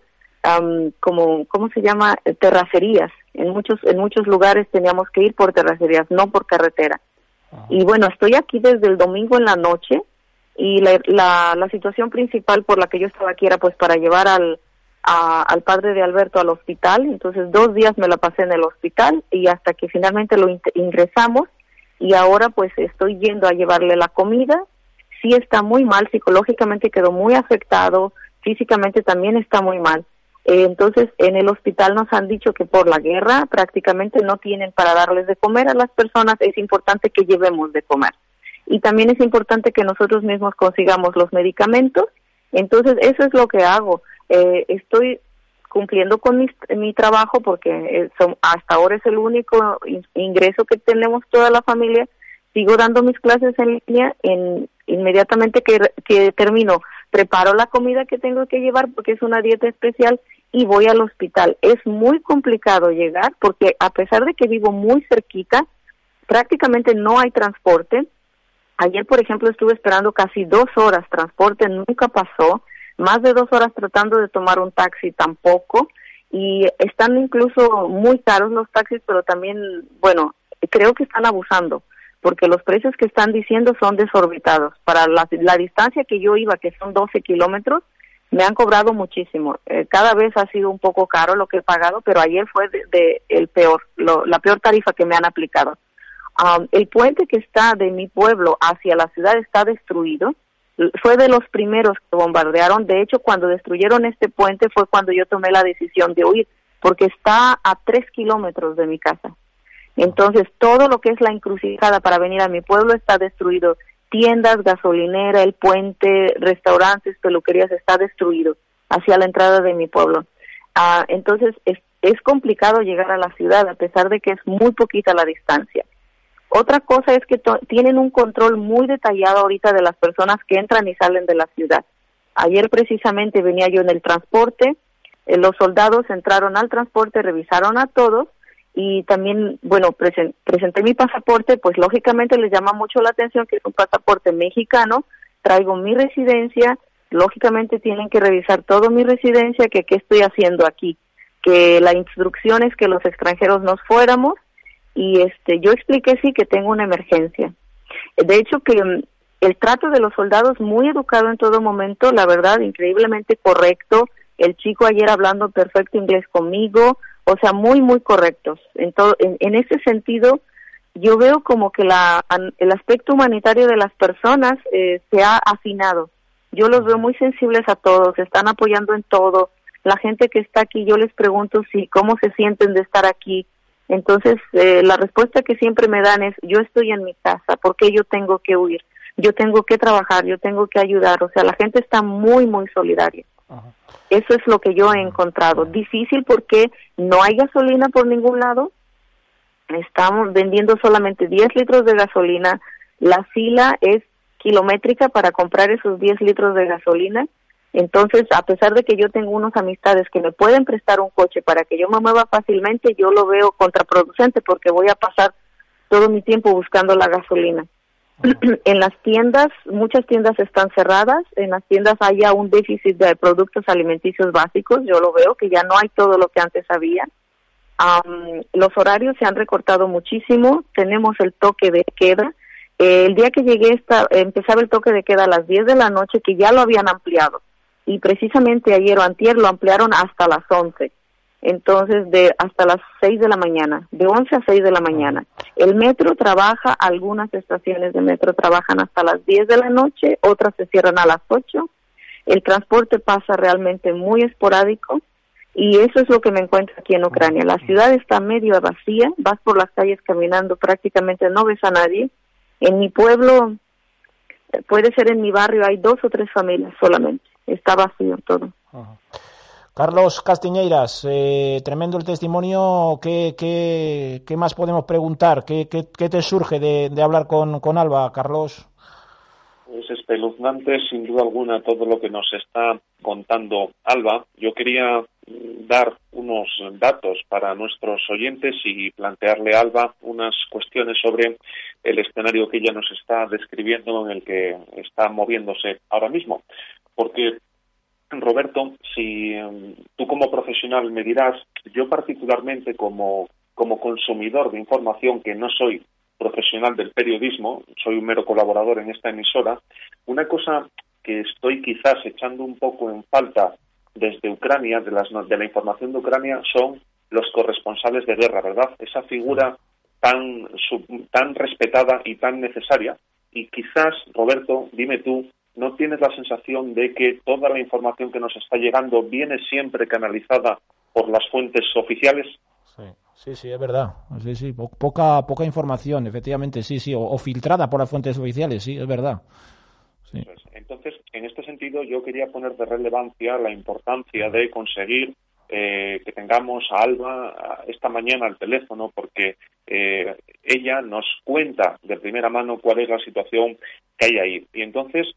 ¿cómo se llama? Terracerías. En muchos lugares teníamos que ir por terracerías, no por carretera. Y bueno, estoy aquí desde el domingo en la noche. Y la situación principal por la que yo estaba aquí era pues para llevar al padre de Alberto al hospital. Entonces 2 días me la pasé en el hospital y hasta que finalmente lo ingresamos, y ahora pues estoy yendo a llevarle la comida. Sí está muy mal, psicológicamente quedó muy afectado, físicamente también está muy mal. Entonces en el hospital nos han dicho que por la guerra prácticamente no tienen para darles de comer a las personas. Es importante que llevemos de comer. Y también es importante que nosotros mismos consigamos los medicamentos. Entonces, eso es lo que hago. Estoy cumpliendo con mi trabajo porque hasta ahora es el único ingreso que tenemos toda la familia. Sigo dando mis clases en línea. Inmediatamente que termino, preparo la comida que tengo que llevar porque es una dieta especial y voy al hospital. Es muy complicado llegar porque a pesar de que vivo muy cerquita, prácticamente no hay transporte. Ayer, por ejemplo, estuve esperando casi 2 horas, transporte nunca pasó, más de 2 horas tratando de tomar un taxi tampoco, y están incluso muy caros los taxis, pero también, bueno, creo que están abusando, porque los precios que están diciendo son desorbitados. Para la distancia que yo iba, que son 12 kilómetros, Me han cobrado muchísimo. Cada vez ha sido un poco caro lo que he pagado, pero ayer fue la peor tarifa que me han aplicado. El puente que está de mi pueblo hacia la ciudad está destruido. Fue de los primeros que bombardearon. De hecho, cuando destruyeron este puente fue cuando yo tomé la decisión de huir, porque está a 3 kilómetros de mi casa. Entonces, todo lo que es la encrucijada para venir a mi pueblo está destruido. Tiendas, gasolinera, el puente, restaurantes, peluquerías, está destruido hacia la entrada de mi pueblo. Entonces, es complicado llegar a la ciudad, a pesar de que es muy poquita la distancia. Otra cosa es que tienen un control muy detallado ahorita de las personas que entran y salen de la ciudad. Ayer precisamente venía yo en el transporte, los soldados entraron al transporte, revisaron a todos y también, bueno, presenté mi pasaporte, pues lógicamente les llama mucho la atención que es un pasaporte mexicano, traigo mi residencia, lógicamente tienen que revisar todo mi residencia, que qué estoy haciendo aquí, que la instrucción es que los extranjeros nos fuéramos. Y yo expliqué sí que tengo una emergencia. De hecho que el trato de los soldados muy educado en todo momento, la verdad, increíblemente correcto. El chico ayer hablando perfecto inglés conmigo, o sea, muy, muy correctos. En ese sentido, yo veo como que el aspecto humanitario de las personas se ha afinado. Yo los veo muy sensibles a todos, se están apoyando en todo. La gente que está aquí, yo les pregunto cómo se sienten de estar aquí. Entonces, la respuesta que siempre me dan es, yo estoy en mi casa, ¿por qué yo tengo que huir? Yo tengo que trabajar, yo tengo que ayudar. O sea, la gente está muy, muy solidaria. Ajá. Eso es lo que yo he encontrado. Difícil porque no hay gasolina por ningún lado. Estamos vendiendo solamente 10 litros de gasolina. La fila es kilométrica para comprar esos 10 litros de gasolina. Entonces, a pesar de que yo tengo unas amistades que me pueden prestar un coche para que yo me mueva fácilmente, yo lo veo contraproducente porque voy a pasar todo mi tiempo buscando la gasolina. En las tiendas, muchas tiendas están cerradas, en las tiendas hay ya un déficit de productos alimenticios básicos, yo lo veo que ya no hay todo lo que antes había. Los horarios se han recortado muchísimo, tenemos el toque de queda. El día que llegué empezaba el toque de queda a las 10 de la noche, que ya lo habían ampliado. Y precisamente ayer o antier lo ampliaron hasta las 11. Entonces, hasta las 6 de la mañana, de 11 a 6 de la mañana. El metro trabaja, algunas estaciones de metro trabajan hasta las 10 de la noche, otras se cierran a las 8. El transporte pasa realmente muy esporádico y eso es lo que me encuentro aquí en Ucrania. La ciudad está medio vacía, vas por las calles caminando, prácticamente no ves a nadie. En mi pueblo, puede ser en mi barrio, hay 2 o 3 familias solamente. Está vacío todo. Ajá. Carlos Castiñeiras, tremendo el testimonio. ¿Qué más podemos preguntar? ¿Qué te surge de hablar con Alba, Carlos? Es espeluznante, sin duda alguna, todo lo que nos está contando Alba. Yo quería dar unos datos para nuestros oyentes y plantearle a Alba unas cuestiones sobre el escenario que ella nos está describiendo, en el que está moviéndose ahora mismo. Porque, Roberto, si tú como profesional me dirás, yo particularmente como consumidor de información, que no soy profesional del periodismo, soy un mero colaborador en esta emisora, una cosa que estoy quizás echando un poco en falta desde Ucrania, de la información de Ucrania, son los corresponsales de guerra, ¿verdad? Esa figura tan respetada y tan necesaria. Y quizás, Roberto, dime tú, ¿no tienes la sensación de que toda la información que nos está llegando viene siempre canalizada por las fuentes oficiales? Sí, es verdad. Sí, poca información, efectivamente, sí, o filtrada por las fuentes oficiales, sí, es verdad. Sí. Entonces, en este sentido, yo quería poner de relevancia la importancia de conseguir que tengamos a Alba esta mañana al teléfono, porque ella nos cuenta de primera mano cuál es la situación que hay ahí. Y entonces,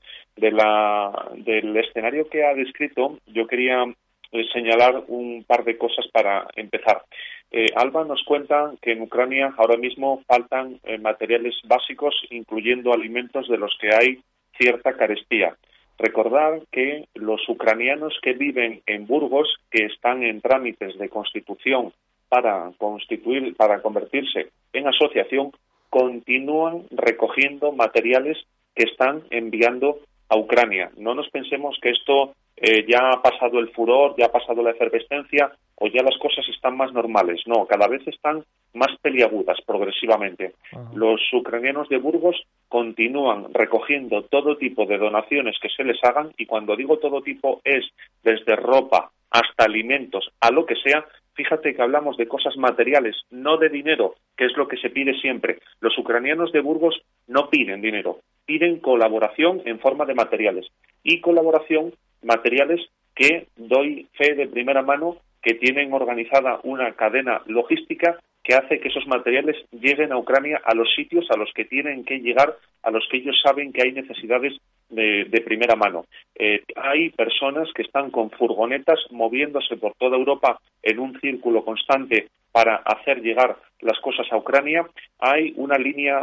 del escenario que ha descrito, yo quería señalar un par de cosas para empezar. Alba nos cuenta que en Ucrania ahora mismo faltan materiales básicos, incluyendo alimentos de los que hay cierta carestía. Recordar que los ucranianos que viven en Burgos, que están en trámites de constitución para convertirse en asociación, continúan recogiendo materiales que están enviando a Ucrania. No nos pensemos que esto ya ha pasado el furor, ya ha pasado la efervescencia, o ya las cosas están más normales. No, cada vez están más peliagudas progresivamente. Los ucranianos de Burgos continúan recogiendo todo tipo de donaciones que se les hagan, y cuando digo todo tipo es desde ropa hasta alimentos, a lo que sea. Fíjate que hablamos de cosas materiales, no de dinero, que es lo que se pide siempre. Los ucranianos de Burgos no piden dinero, piden colaboración en forma de materiales. Y colaboración, materiales que doy fe de primera mano, que tienen organizada una cadena logística que hace que esos materiales lleguen a Ucrania, a los sitios a los que tienen que llegar, a los que ellos saben que hay necesidades de primera mano. Hay personas que están con furgonetas moviéndose por toda Europa en un círculo constante para hacer llegar las cosas a Ucrania. Hay una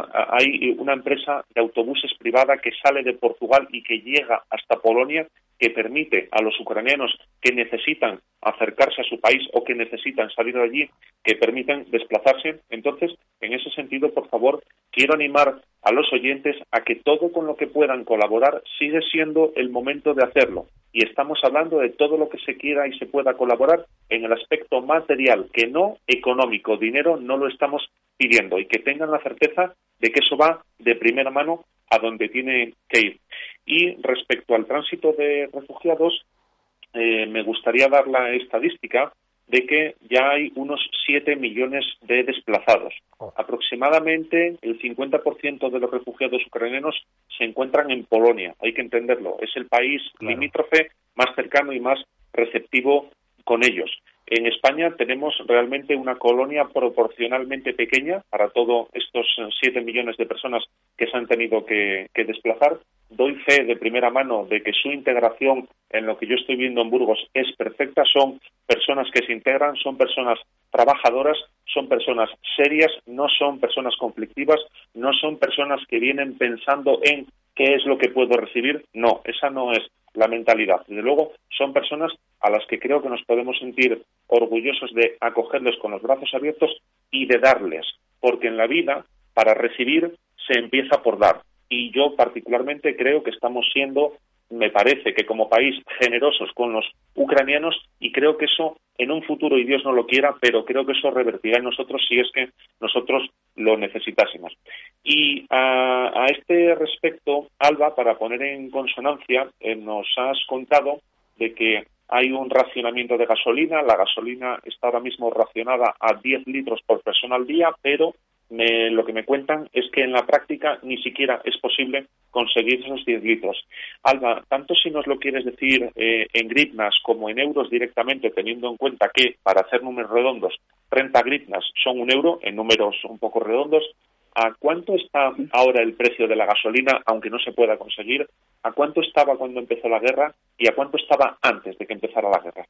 empresa de autobuses privada que sale de Portugal y que llega hasta Polonia, que permite a los ucranianos que necesitan acercarse a su país o que necesitan salir de allí, que permiten desplazarse. Entonces, en ese sentido, por favor, quiero animar a los oyentes a que todo con lo que puedan colaborar sigue siendo el momento de hacerlo. Y estamos hablando de todo lo que se quiera y se pueda colaborar en el aspecto material, que no económico. Dinero no lo estamos pidiendo, y que tengan la certeza de que eso va de primera mano a donde tiene que ir. Y respecto al tránsito de refugiados, me gustaría dar la estadística de que ya hay unos 7 millones de desplazados. Aproximadamente el 50% de los refugiados ucranianos se encuentran en Polonia. Hay que entenderlo. Es el país limítrofe más cercano y más receptivo con ellos. En España tenemos realmente una colonia proporcionalmente pequeña para todos estos 7 millones de personas que se han tenido que desplazar. Doy fe de primera mano de que su integración en lo que yo estoy viendo en Burgos es perfecta. Son personas que se integran, son personas trabajadoras, son personas serias, no son personas conflictivas, no son personas que vienen pensando en qué es lo que puedo recibir. No, esa no es la mentalidad. Desde luego, son personas a las que creo que nos podemos sentir orgullosos de acogerles con los brazos abiertos y de darles, porque en la vida, para recibir, se empieza por dar. Y yo particularmente creo que estamos siendo, me parece que como país, generosos con los ucranianos, y creo que eso en un futuro, y Dios no lo quiera, pero creo que eso revertirá en nosotros si es que nosotros lo necesitásemos. Y a este respecto, Alba, para poner en consonancia, nos has contado de que hay un racionamiento de gasolina. La gasolina está ahora mismo racionada a 10 litros por persona al día, pero lo que me cuentan es que en la práctica ni siquiera es posible conseguir esos 10 litros. Alba, tanto si nos lo quieres decir en grivnas como en euros directamente, teniendo en cuenta que, para hacer números redondos, 30 grivnas son 1 euro, en números un poco redondos, ¿a cuánto está ahora el precio de la gasolina, aunque no se pueda conseguir? ¿A cuánto estaba cuando empezó la guerra y a cuánto estaba antes de que empezara la guerra?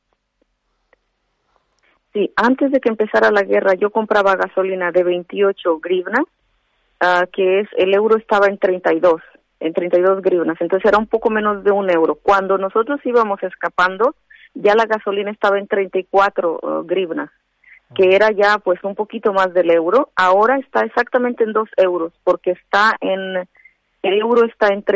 Sí, antes de que empezara la guerra yo compraba gasolina de 28 grivnas, que es, el euro estaba en 32 grivnas, entonces era un poco menos de 1 euro. Cuando nosotros íbamos escapando, ya la gasolina estaba en 34 grivnas, que era ya pues un poquito más del euro. Ahora está exactamente en 2 euros, porque el euro está en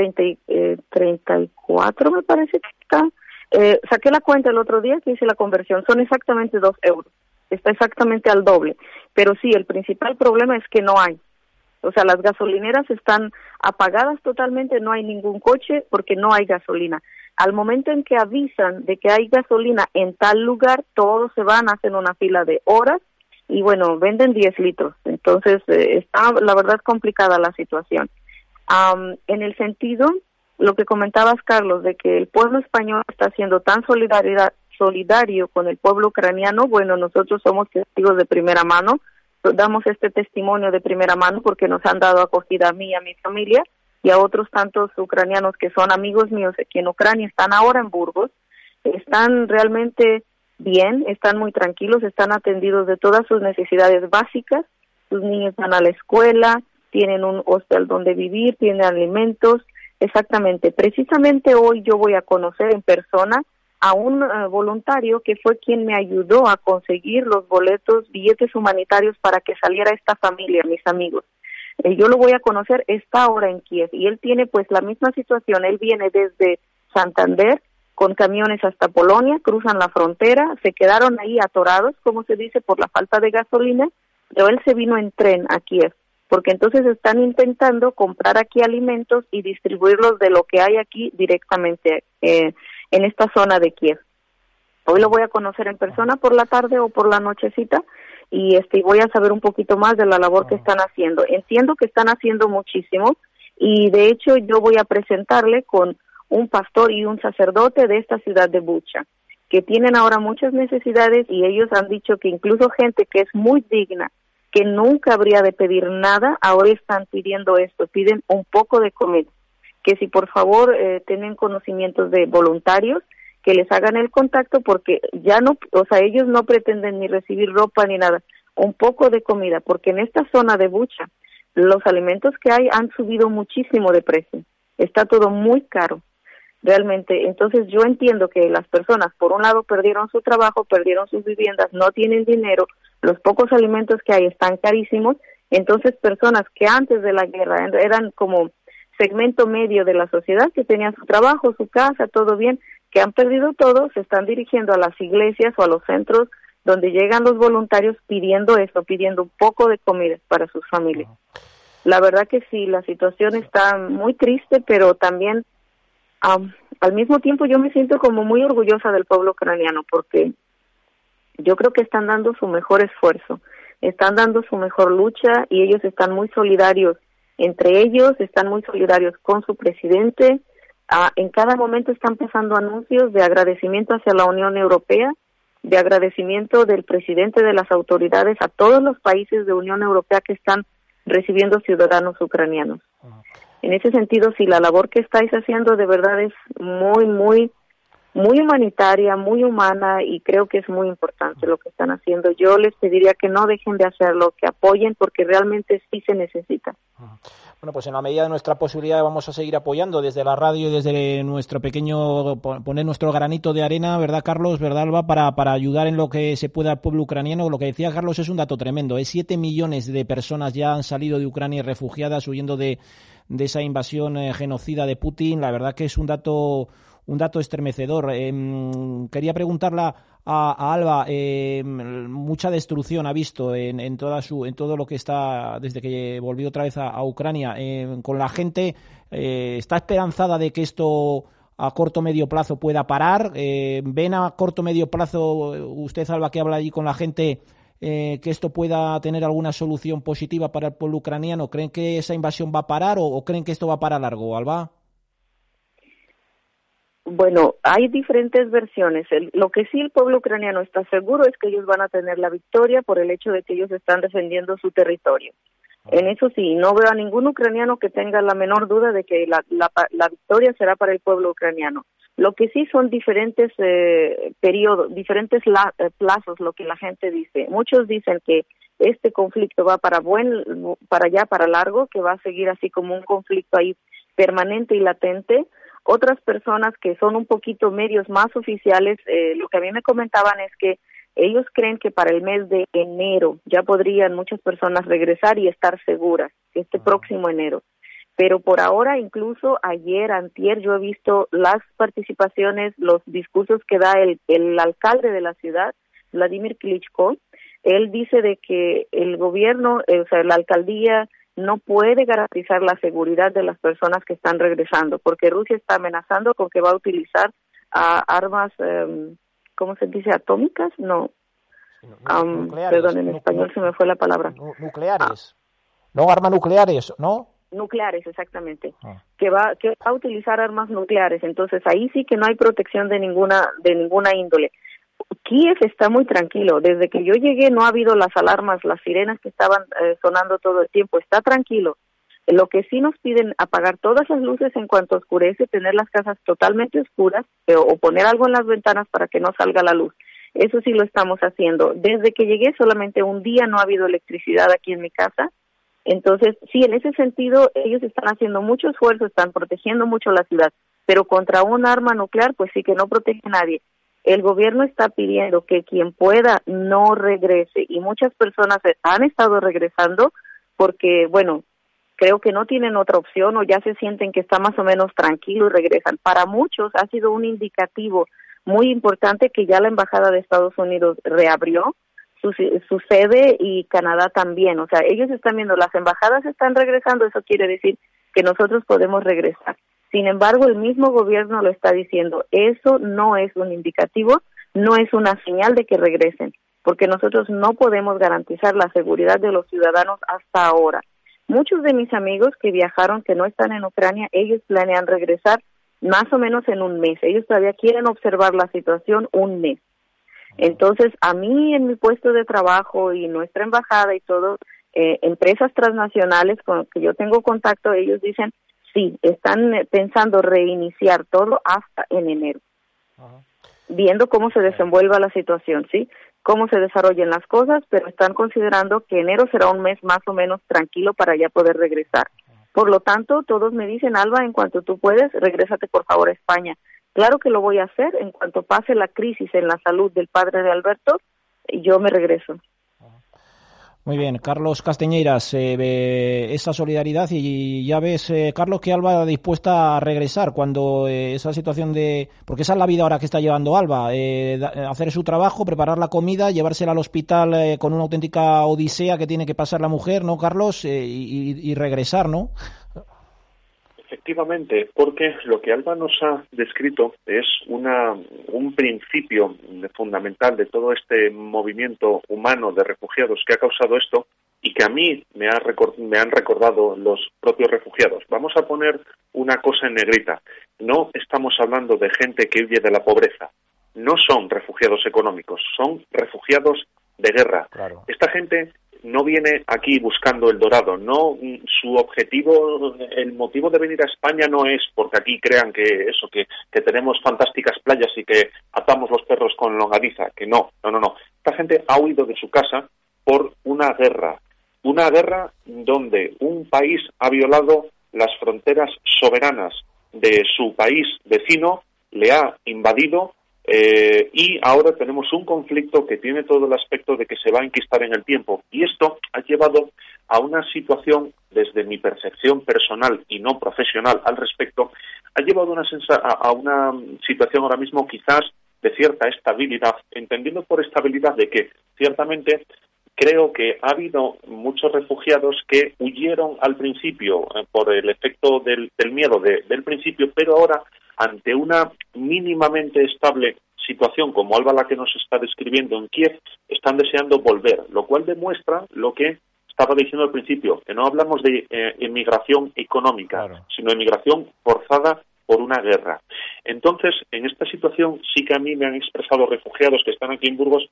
34, me parece que está. Saqué la cuenta el otro día que hice la conversión, son exactamente 2 euros, está exactamente al doble. Pero sí, el principal problema es que no hay. O sea, las gasolineras están apagadas totalmente, no hay ningún coche porque no hay gasolina. Al momento en que avisan de que hay gasolina en tal lugar, todos se van, hacen una fila de horas y bueno, venden 10 litros. Entonces, está la verdad complicada la situación. En el sentido, lo que comentabas, Carlos, de que el pueblo español está siendo tan solidario con el pueblo ucraniano, bueno, nosotros somos testigos de primera mano, damos este testimonio de primera mano porque nos han dado acogida a mí y a mi familia y a otros tantos ucranianos que son amigos míos aquí en Ucrania, están ahora en Burgos, están realmente bien, están muy tranquilos, están atendidos de todas sus necesidades básicas, sus niños van a la escuela, tienen un hostel donde vivir, tienen alimentos. Exactamente. Precisamente hoy yo voy a conocer en persona a un voluntario que fue quien me ayudó a conseguir los billetes humanitarios para que saliera esta familia, mis amigos. Yo lo voy a conocer, está ahora en Kiev y él tiene pues la misma situación. Él viene desde Santander con camiones hasta Polonia, cruzan la frontera, se quedaron ahí atorados, como se dice, por la falta de gasolina, pero él se vino en tren a Kiev, porque entonces están intentando comprar aquí alimentos y distribuirlos de lo que hay aquí directamente en esta zona de Kiev. Hoy lo voy a conocer en persona por la tarde o por la nochecita y voy a saber un poquito más de la labor que están haciendo. Entiendo que están haciendo muchísimo y de hecho yo voy a presentarle con un pastor y un sacerdote de esta ciudad de Bucha, que tienen ahora muchas necesidades y ellos han dicho que incluso gente que es muy digna, que nunca habría de pedir nada, ahora están pidiendo esto, piden un poco de comida, que si por favor tienen conocimientos de voluntarios, que les hagan el contacto porque ya no, o sea, ellos no pretenden ni recibir ropa ni nada, un poco de comida, porque en esta zona de Bucha los alimentos que hay han subido muchísimo de precio, está todo muy caro. Realmente, entonces yo entiendo que las personas, por un lado, perdieron su trabajo, perdieron sus viviendas, no tienen dinero, los pocos alimentos que hay están carísimos, entonces personas que antes de la guerra eran como segmento medio de la sociedad, que tenían su trabajo, su casa, todo bien, que han perdido todo, se están dirigiendo a las iglesias o a los centros donde llegan los voluntarios pidiendo esto, pidiendo un poco de comida para sus familias. La verdad que sí, la situación está muy triste, pero también al mismo tiempo yo me siento como muy orgullosa del pueblo ucraniano porque yo creo que están dando su mejor esfuerzo, están dando su mejor lucha y ellos están muy solidarios entre ellos, están muy solidarios con su presidente. En cada momento están pasando anuncios de agradecimiento hacia la Unión Europea, de agradecimiento del presidente de las autoridades a todos los países de Unión Europea que están recibiendo ciudadanos ucranianos. En ese sentido, sí, la labor que estáis haciendo de verdad es muy, muy, muy humanitaria, muy humana y creo que es muy importante lo que están haciendo. Yo les pediría que no dejen de hacerlo, que apoyen porque realmente sí se necesita. Bueno, pues en la medida de nuestra posibilidad vamos a seguir apoyando desde la radio y desde nuestro pequeño, poner nuestro granito de arena, ¿verdad, Carlos? ¿Verdad, Alba? Para ayudar en lo que se pueda al pueblo ucraniano. Lo que decía Carlos es un dato tremendo. 7 millones de personas ya han salido de Ucrania refugiadas huyendo de esa invasión genocida de Putin. La verdad que es un dato estremecedor. Quería preguntarle a Alba, mucha destrucción ha visto en todo lo que está desde que volvió otra vez a Ucrania. Con la gente, ¿está esperanzada de que esto a corto medio plazo pueda parar? ¿Ven a corto medio plazo, usted, Alba, que habla allí con la gente, que esto pueda tener alguna solución positiva para el pueblo ucraniano? ¿Creen que esa invasión va a parar o creen que esto va para largo, Alba? Bueno, hay diferentes versiones. Lo que sí el pueblo ucraniano está seguro es que ellos van a tener la victoria por el hecho de que ellos están defendiendo su territorio. En eso sí, no veo a ningún ucraniano que tenga la menor duda de que la victoria será para el pueblo ucraniano. Lo que sí son diferentes periodos, diferentes plazos, lo que la gente dice. Muchos dicen que este conflicto va para largo, que va a seguir así como un conflicto ahí permanente y latente. Otras personas que son un poquito medios más oficiales, lo que a mí me comentaban es que ellos creen que para el mes de enero ya podrían muchas personas regresar y estar seguras, este próximo enero. Pero por ahora, incluso ayer, antier, yo he visto las participaciones, los discursos que da el alcalde de la ciudad, Vladimir Klitschko. Él dice de que el gobierno, la alcaldía, no puede garantizar la seguridad de las personas que están regresando, porque Rusia está amenazando con que va a utilizar armas, ¿cómo se dice? ¿Atómicas? No. Perdón, en español se me fue la palabra. Nucleares. No, armas nucleares, ¿no? Nucleares, exactamente. Que va a utilizar armas nucleares. Entonces ahí sí que no hay protección de ninguna índole. Kiev está muy tranquilo. Desde que yo llegué no ha habido las alarmas, las sirenas que estaban sonando todo el tiempo. Está tranquilo. Lo que sí nos piden apagar todas las luces en cuanto oscurece, tener las casas totalmente oscuras o poner algo en las ventanas para que no salga la luz. Eso sí lo estamos haciendo. Desde que llegué solamente un día no ha habido electricidad aquí en mi casa. Entonces, sí, en ese sentido ellos están haciendo mucho esfuerzo, están protegiendo mucho la ciudad, pero contra un arma nuclear pues sí que no protege a nadie. El gobierno está pidiendo que quien pueda no regrese y muchas personas han estado regresando porque, bueno, creo que no tienen otra opción o ya se sienten que está más o menos tranquilo y regresan. Para muchos ha sido un indicativo muy importante que ya la Embajada de Estados Unidos reabrió su sede y Canadá también. O sea, ellos están viendo, las embajadas están regresando, eso quiere decir que nosotros podemos regresar. Sin embargo, el mismo gobierno lo está diciendo, eso no es un indicativo, no es una señal de que regresen, porque nosotros no podemos garantizar la seguridad de los ciudadanos hasta ahora. Muchos de mis amigos que viajaron, que no están en Ucrania, ellos planean regresar más o menos en un mes. Ellos todavía quieren observar la situación un mes. Entonces, a mí en mi puesto de trabajo y nuestra embajada y todo, empresas transnacionales con las que yo tengo contacto, ellos dicen, sí, están pensando reiniciar todo hasta en enero, viendo cómo se desenvuelva la situación, ¿sí? Cómo se desarrollen las cosas, pero están considerando que enero será un mes más o menos tranquilo para ya poder regresar. Por lo tanto, todos me dicen, Alba, en cuanto tú puedes, regrésate por favor a España. Claro que lo voy a hacer, en cuanto pase la crisis en la salud del padre de Alberto, yo me regreso. Muy bien, Carlos Castañeiras, esa solidaridad y ya ves, Carlos, que Alba dispuesta a regresar cuando esa situación porque esa es la vida ahora que está llevando Alba, hacer su trabajo, preparar la comida, llevársela al hospital con una auténtica odisea que tiene que pasar la mujer, ¿no, Carlos? Y regresar, ¿no? Efectivamente, porque lo que Alba nos ha descrito es un principio fundamental de todo este movimiento humano de refugiados que ha causado esto y que a mí me han recordado los propios refugiados. Vamos a poner una cosa en negrita. No estamos hablando de gente que huye de la pobreza. No son refugiados económicos, son refugiados de guerra. Claro. Esta gente no viene aquí buscando el dorado, no, su objetivo, el motivo de venir a España no es porque aquí crean que tenemos fantásticas playas y que atamos los perros con longaniza, que no. Esta gente ha huido de su casa por una guerra donde un país ha violado las fronteras soberanas de su país vecino, le ha invadido. Y ahora tenemos un conflicto que tiene todo el aspecto de que se va a enquistar en el tiempo y esto ha llevado a una situación, desde mi percepción personal y no profesional al respecto, ha llevado a una situación ahora mismo quizás de cierta estabilidad, entendiendo por estabilidad de que ciertamente creo que ha habido muchos refugiados que huyeron al principio por el efecto del miedo del principio, pero ahora ante una mínimamente estable situación como Alba la que nos está describiendo en Kiev, están deseando volver, lo cual demuestra lo que estaba diciendo al principio, que no hablamos de inmigración económica, claro, sino de inmigración forzada por una guerra. Entonces, en esta situación sí que a mí me han expresado refugiados que están aquí en Burgos,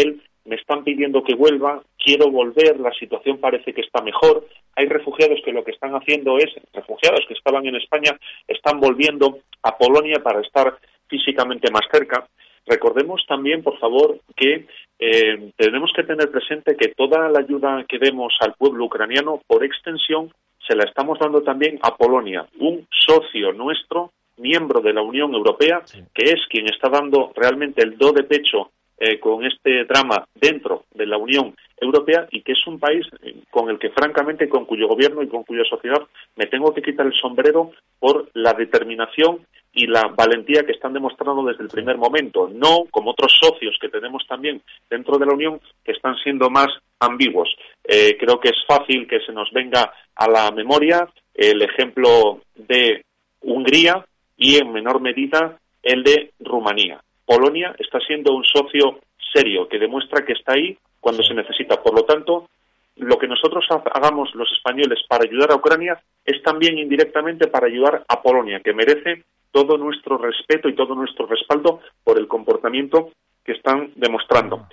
me están pidiendo que vuelva, quiero volver, la situación parece que está mejor. Hay refugiados que lo que están haciendo es, refugiados que estaban en España, están volviendo a Polonia para estar físicamente más cerca. Recordemos también, por favor, que tenemos que tener presente que toda la ayuda que demos al pueblo ucraniano, por extensión, se la estamos dando también a Polonia, un socio nuestro, miembro de la Unión Europea, que es quien está dando realmente el do de pecho con este drama dentro de la Unión Europea y que es un país con el que francamente, con cuyo gobierno y con cuya sociedad me tengo que quitar el sombrero por la determinación y la valentía que están demostrando desde el primer momento, no como otros socios que tenemos también dentro de la Unión que están siendo más ambiguos. Creo que es fácil que se nos venga a la memoria el ejemplo de Hungría y en menor medida el de Rumanía. Polonia está siendo un socio serio que demuestra que está ahí cuando se necesita. Por lo tanto, lo que nosotros hagamos los españoles para ayudar a Ucrania es también indirectamente para ayudar a Polonia, que merece todo nuestro respeto y todo nuestro respaldo por el comportamiento que están demostrando.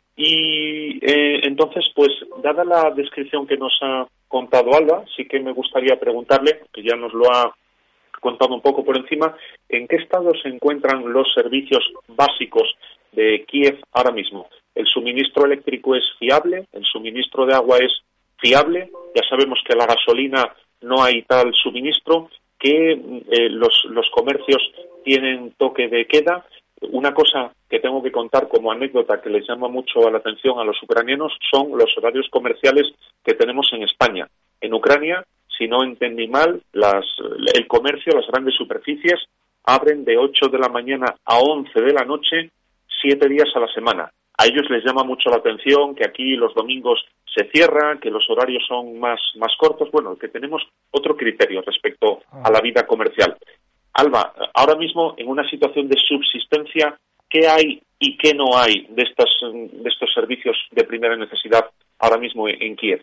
Y entonces, pues, dada la descripción que nos ha contado Alba, sí que me gustaría preguntarle, que ya nos lo ha contado un poco por encima, ¿en qué estado se encuentran los servicios básicos de Kiev ahora mismo? ¿El suministro eléctrico es fiable? ¿El suministro de agua es fiable? Ya sabemos que la gasolina no hay tal suministro, que los comercios tienen toque de queda. Una cosa que tengo que contar como anécdota que les llama mucho la atención a los ucranianos son los horarios comerciales que tenemos en España. En Ucrania si no entendí mal, el comercio, las grandes superficies, abren de 8 de la mañana a 11 de la noche, 7 días a la semana. A ellos les llama mucho la atención que aquí los domingos se cierran, que los horarios son más cortos. Bueno, que tenemos otro criterio respecto a la vida comercial. Alba, ahora mismo en una situación de subsistencia, ¿qué hay y qué no hay de estos servicios de primera necesidad ahora mismo en Kiev?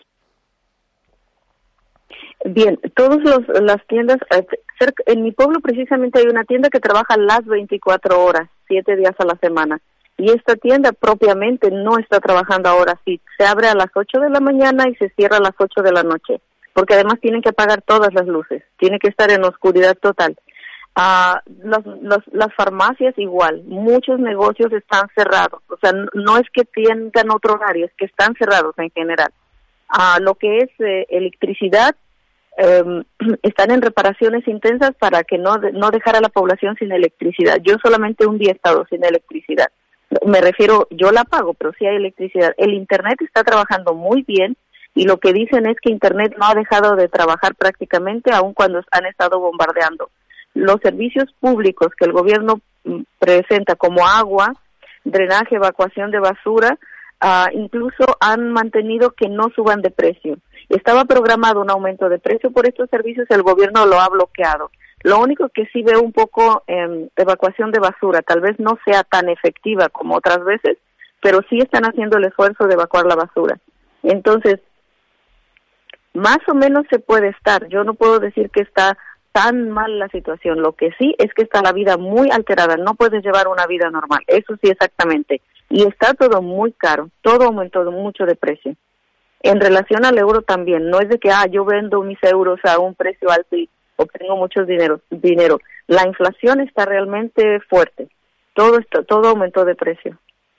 Bien, todas las tiendas, en mi pueblo precisamente hay una tienda que trabaja las 24 horas, 7 días a la semana. Y esta tienda propiamente no está trabajando ahora, sí. Se abre a las 8 de la mañana y se cierra a las 8 de la noche. Porque además tienen que apagar todas las luces. Tiene que estar en oscuridad total. Las farmacias igual. Muchos negocios están cerrados. O sea, no es que tengan otro horario, es que están cerrados en general. Lo que es electricidad, están en reparaciones intensas para que no dejar a la población sin electricidad. Yo solamente un día he estado sin electricidad. Me refiero, yo la pago, pero sí hay electricidad. El Internet está trabajando muy bien y lo que dicen es que Internet no ha dejado de trabajar prácticamente, aun cuando han estado bombardeando. Los servicios públicos que el gobierno presenta como agua, drenaje, evacuación de basura, incluso han mantenido que no suban de precio. Estaba programado un aumento de precio por estos servicios, el gobierno lo ha bloqueado. Lo único que sí veo un poco evacuación de basura, tal vez no sea tan efectiva como otras veces, pero sí están haciendo el esfuerzo de evacuar la basura. Entonces, más o menos se puede estar. Yo no puedo decir que está tan mal la situación. Lo que sí es que está la vida muy alterada. No puedes llevar una vida normal. Eso sí, exactamente. Y está todo muy caro. Todo aumentó mucho de precio. En relación al euro también. No es de que yo vendo mis euros a un precio alto y obtengo mucho dinero. La inflación está realmente fuerte. Todo aumentó de precio.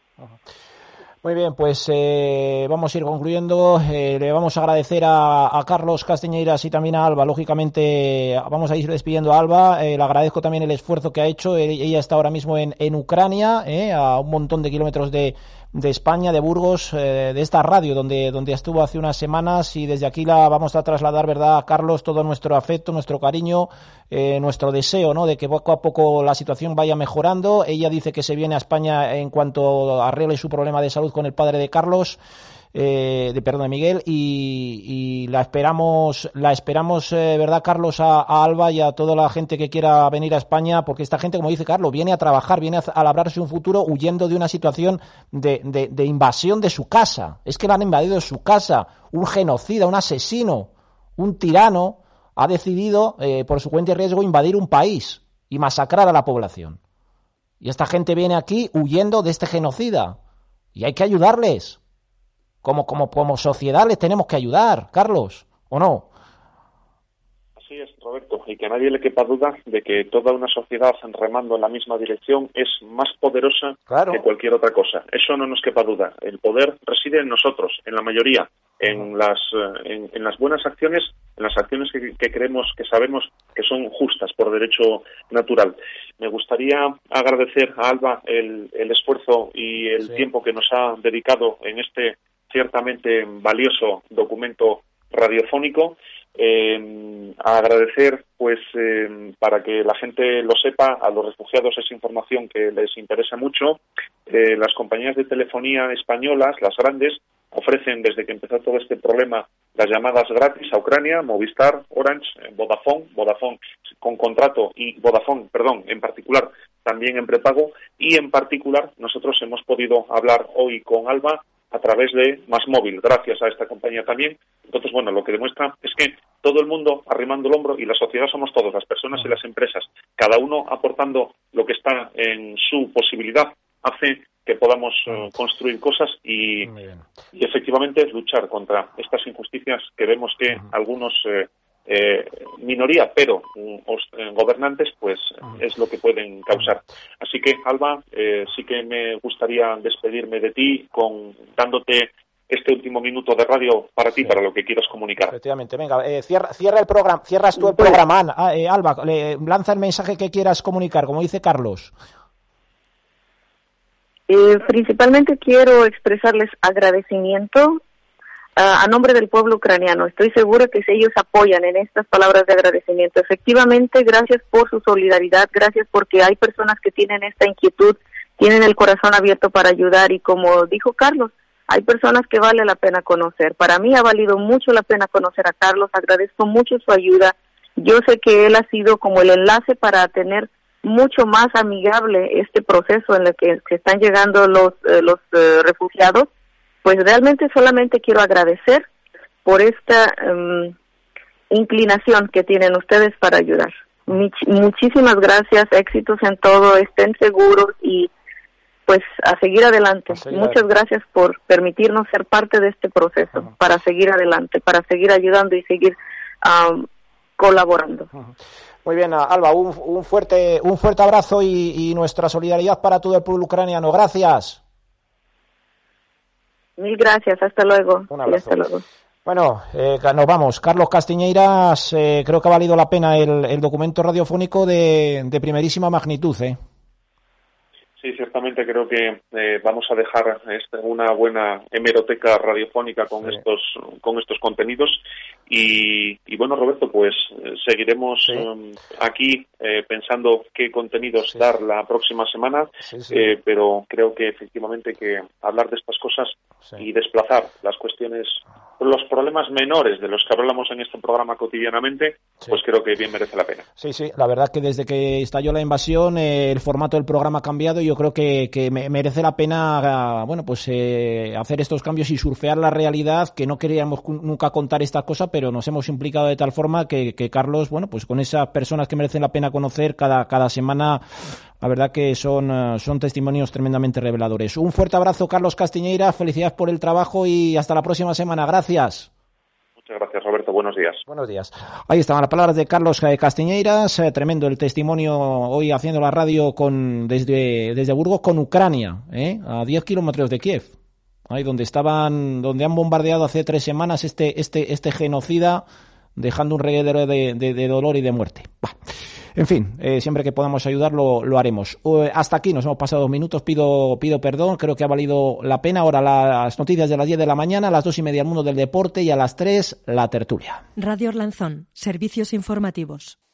Muy bien, pues vamos a ir concluyendo. Le vamos a agradecer a Carlos Castiñeiras y también a Alba. Lógicamente vamos a ir despidiendo a Alba. Le agradezco también el esfuerzo que ha hecho. Ella está ahora mismo en Ucrania, a un montón de kilómetros de España, de Burgos, de esta radio donde estuvo hace unas semanas, y desde aquí la vamos a trasladar, ¿verdad, a Carlos, todo nuestro afecto, nuestro cariño, nuestro deseo, ¿no?, de que poco a poco la situación vaya mejorando. Ella dice que se viene a España en cuanto arregle su problema de salud con el padre de Carlos, de Miguel, y la esperamos, ¿verdad, Carlos, a Alba y a toda la gente que quiera venir a España, porque esta gente, como dice Carlos, viene a trabajar, viene a labrarse un futuro huyendo de una situación de invasión de su casa. Es que le han invadido su casa. Un genocida, un asesino, un tirano ha decidido, por su cuenta y riesgo, invadir un país y masacrar a la población. Y esta gente viene aquí huyendo de este genocida. Y hay que ayudarles. Como sociedad les tenemos que ayudar, Carlos, ¿o no? Así es, Roberto, y que a nadie le quepa duda de que toda una sociedad remando en la misma dirección es más poderosa que cualquier otra cosa. Eso no nos quepa duda. El poder reside en nosotros, en la mayoría, en las buenas acciones, en las acciones que creemos, que sabemos que son justas por derecho natural. Me gustaría agradecer a Alba el esfuerzo y el tiempo que nos ha dedicado en este ciertamente valioso documento radiofónico. Agradecer, pues, para que la gente lo sepa, a los refugiados esa información que les interesa mucho. Las compañías de telefonía españolas, las grandes, ofrecen desde que empezó todo este problema las llamadas gratis a Ucrania, Movistar, Orange, Vodafone con contrato, y Vodafone, en particular, también en prepago, y en particular nosotros hemos podido hablar hoy con Alba a través de MásMóvil, gracias a esta compañía también. Entonces, bueno, lo que demuestra es que todo el mundo arrimando el hombro, y la sociedad somos todos, las personas y las empresas, cada uno aportando lo que está en su posibilidad, hace que podamos construir cosas y efectivamente luchar contra estas injusticias que vemos que algunos, minoría, pero gobernantes, pues es lo que pueden causar. Así que, Alba, sí que me gustaría despedirme de ti dándote este último minuto de radio para ti, para lo que quieras comunicar. Efectivamente, venga, cierra el programa, cierras tú el programa, Alba, lanza el mensaje que quieras comunicar, como dice Carlos. Principalmente quiero expresarles agradecimiento a nombre del pueblo ucraniano. Estoy segura que si ellos apoyan en estas palabras de agradecimiento. Efectivamente, gracias por su solidaridad, gracias porque hay personas que tienen esta inquietud, tienen el corazón abierto para ayudar y como dijo Carlos, hay personas que vale la pena conocer. Para mí ha valido mucho la pena conocer a Carlos, agradezco mucho su ayuda. Yo sé que él ha sido como el enlace para tener mucho más amigable este proceso en el que están llegando los refugiados. Pues realmente solamente quiero agradecer por esta inclinación que tienen ustedes para ayudar. Muchísimas gracias, éxitos en todo, estén seguros y pues a seguir adelante. Muchas gracias por permitirnos ser parte de este proceso, para seguir adelante, para seguir ayudando y seguir colaborando. Muy bien, Alba, un fuerte abrazo y nuestra solidaridad para todo el pueblo ucraniano. Gracias. Mil gracias, hasta luego. Un abrazo. Hasta luego. Bueno, nos vamos. Carlos Castiñeiras, creo que ha valido la pena el documento radiofónico de primerísima magnitud, Sí, ciertamente creo que vamos a dejar una buena hemeroteca radiofónica con estos contenidos y bueno, Roberto, pues seguiremos aquí pensando qué contenidos dar la próxima semana, pero creo que efectivamente que hablar de estas cosas y desplazar las cuestiones, los problemas menores de los que hablamos en este programa cotidianamente, pues creo que bien merece la pena. Sí, la verdad que desde que estalló la invasión el formato del programa ha cambiado y yo creo que merece la pena hacer estos cambios y surfear la realidad, que no queríamos nunca contar esta cosa, pero nos hemos implicado de tal forma que Carlos, bueno, pues con esas personas que merecen la pena conocer cada semana, la verdad que son testimonios tremendamente reveladores. Un fuerte abrazo, Carlos Castiñeira, felicidades por el trabajo y hasta la próxima semana. Gracias. Muchas gracias, Roberto. Buenos días. Buenos días. Ahí estaban las palabras de Carlos Castiñeiras. Tremendo el testimonio hoy haciendo la radio desde Burgos con Ucrania, a 10 kilómetros de Kiev. Ahí donde han bombardeado hace 3 semanas este genocida, dejando un reguero de dolor y de muerte. En fin, siempre que podamos ayudar lo haremos. Hasta aquí nos hemos pasado 2 minutos, pido perdón, creo que ha valido la pena. Ahora las noticias de las 10 de la mañana, a las 2:30 el mundo del deporte y a las 3 la tertulia. Radio Orlanzón, servicios informativos.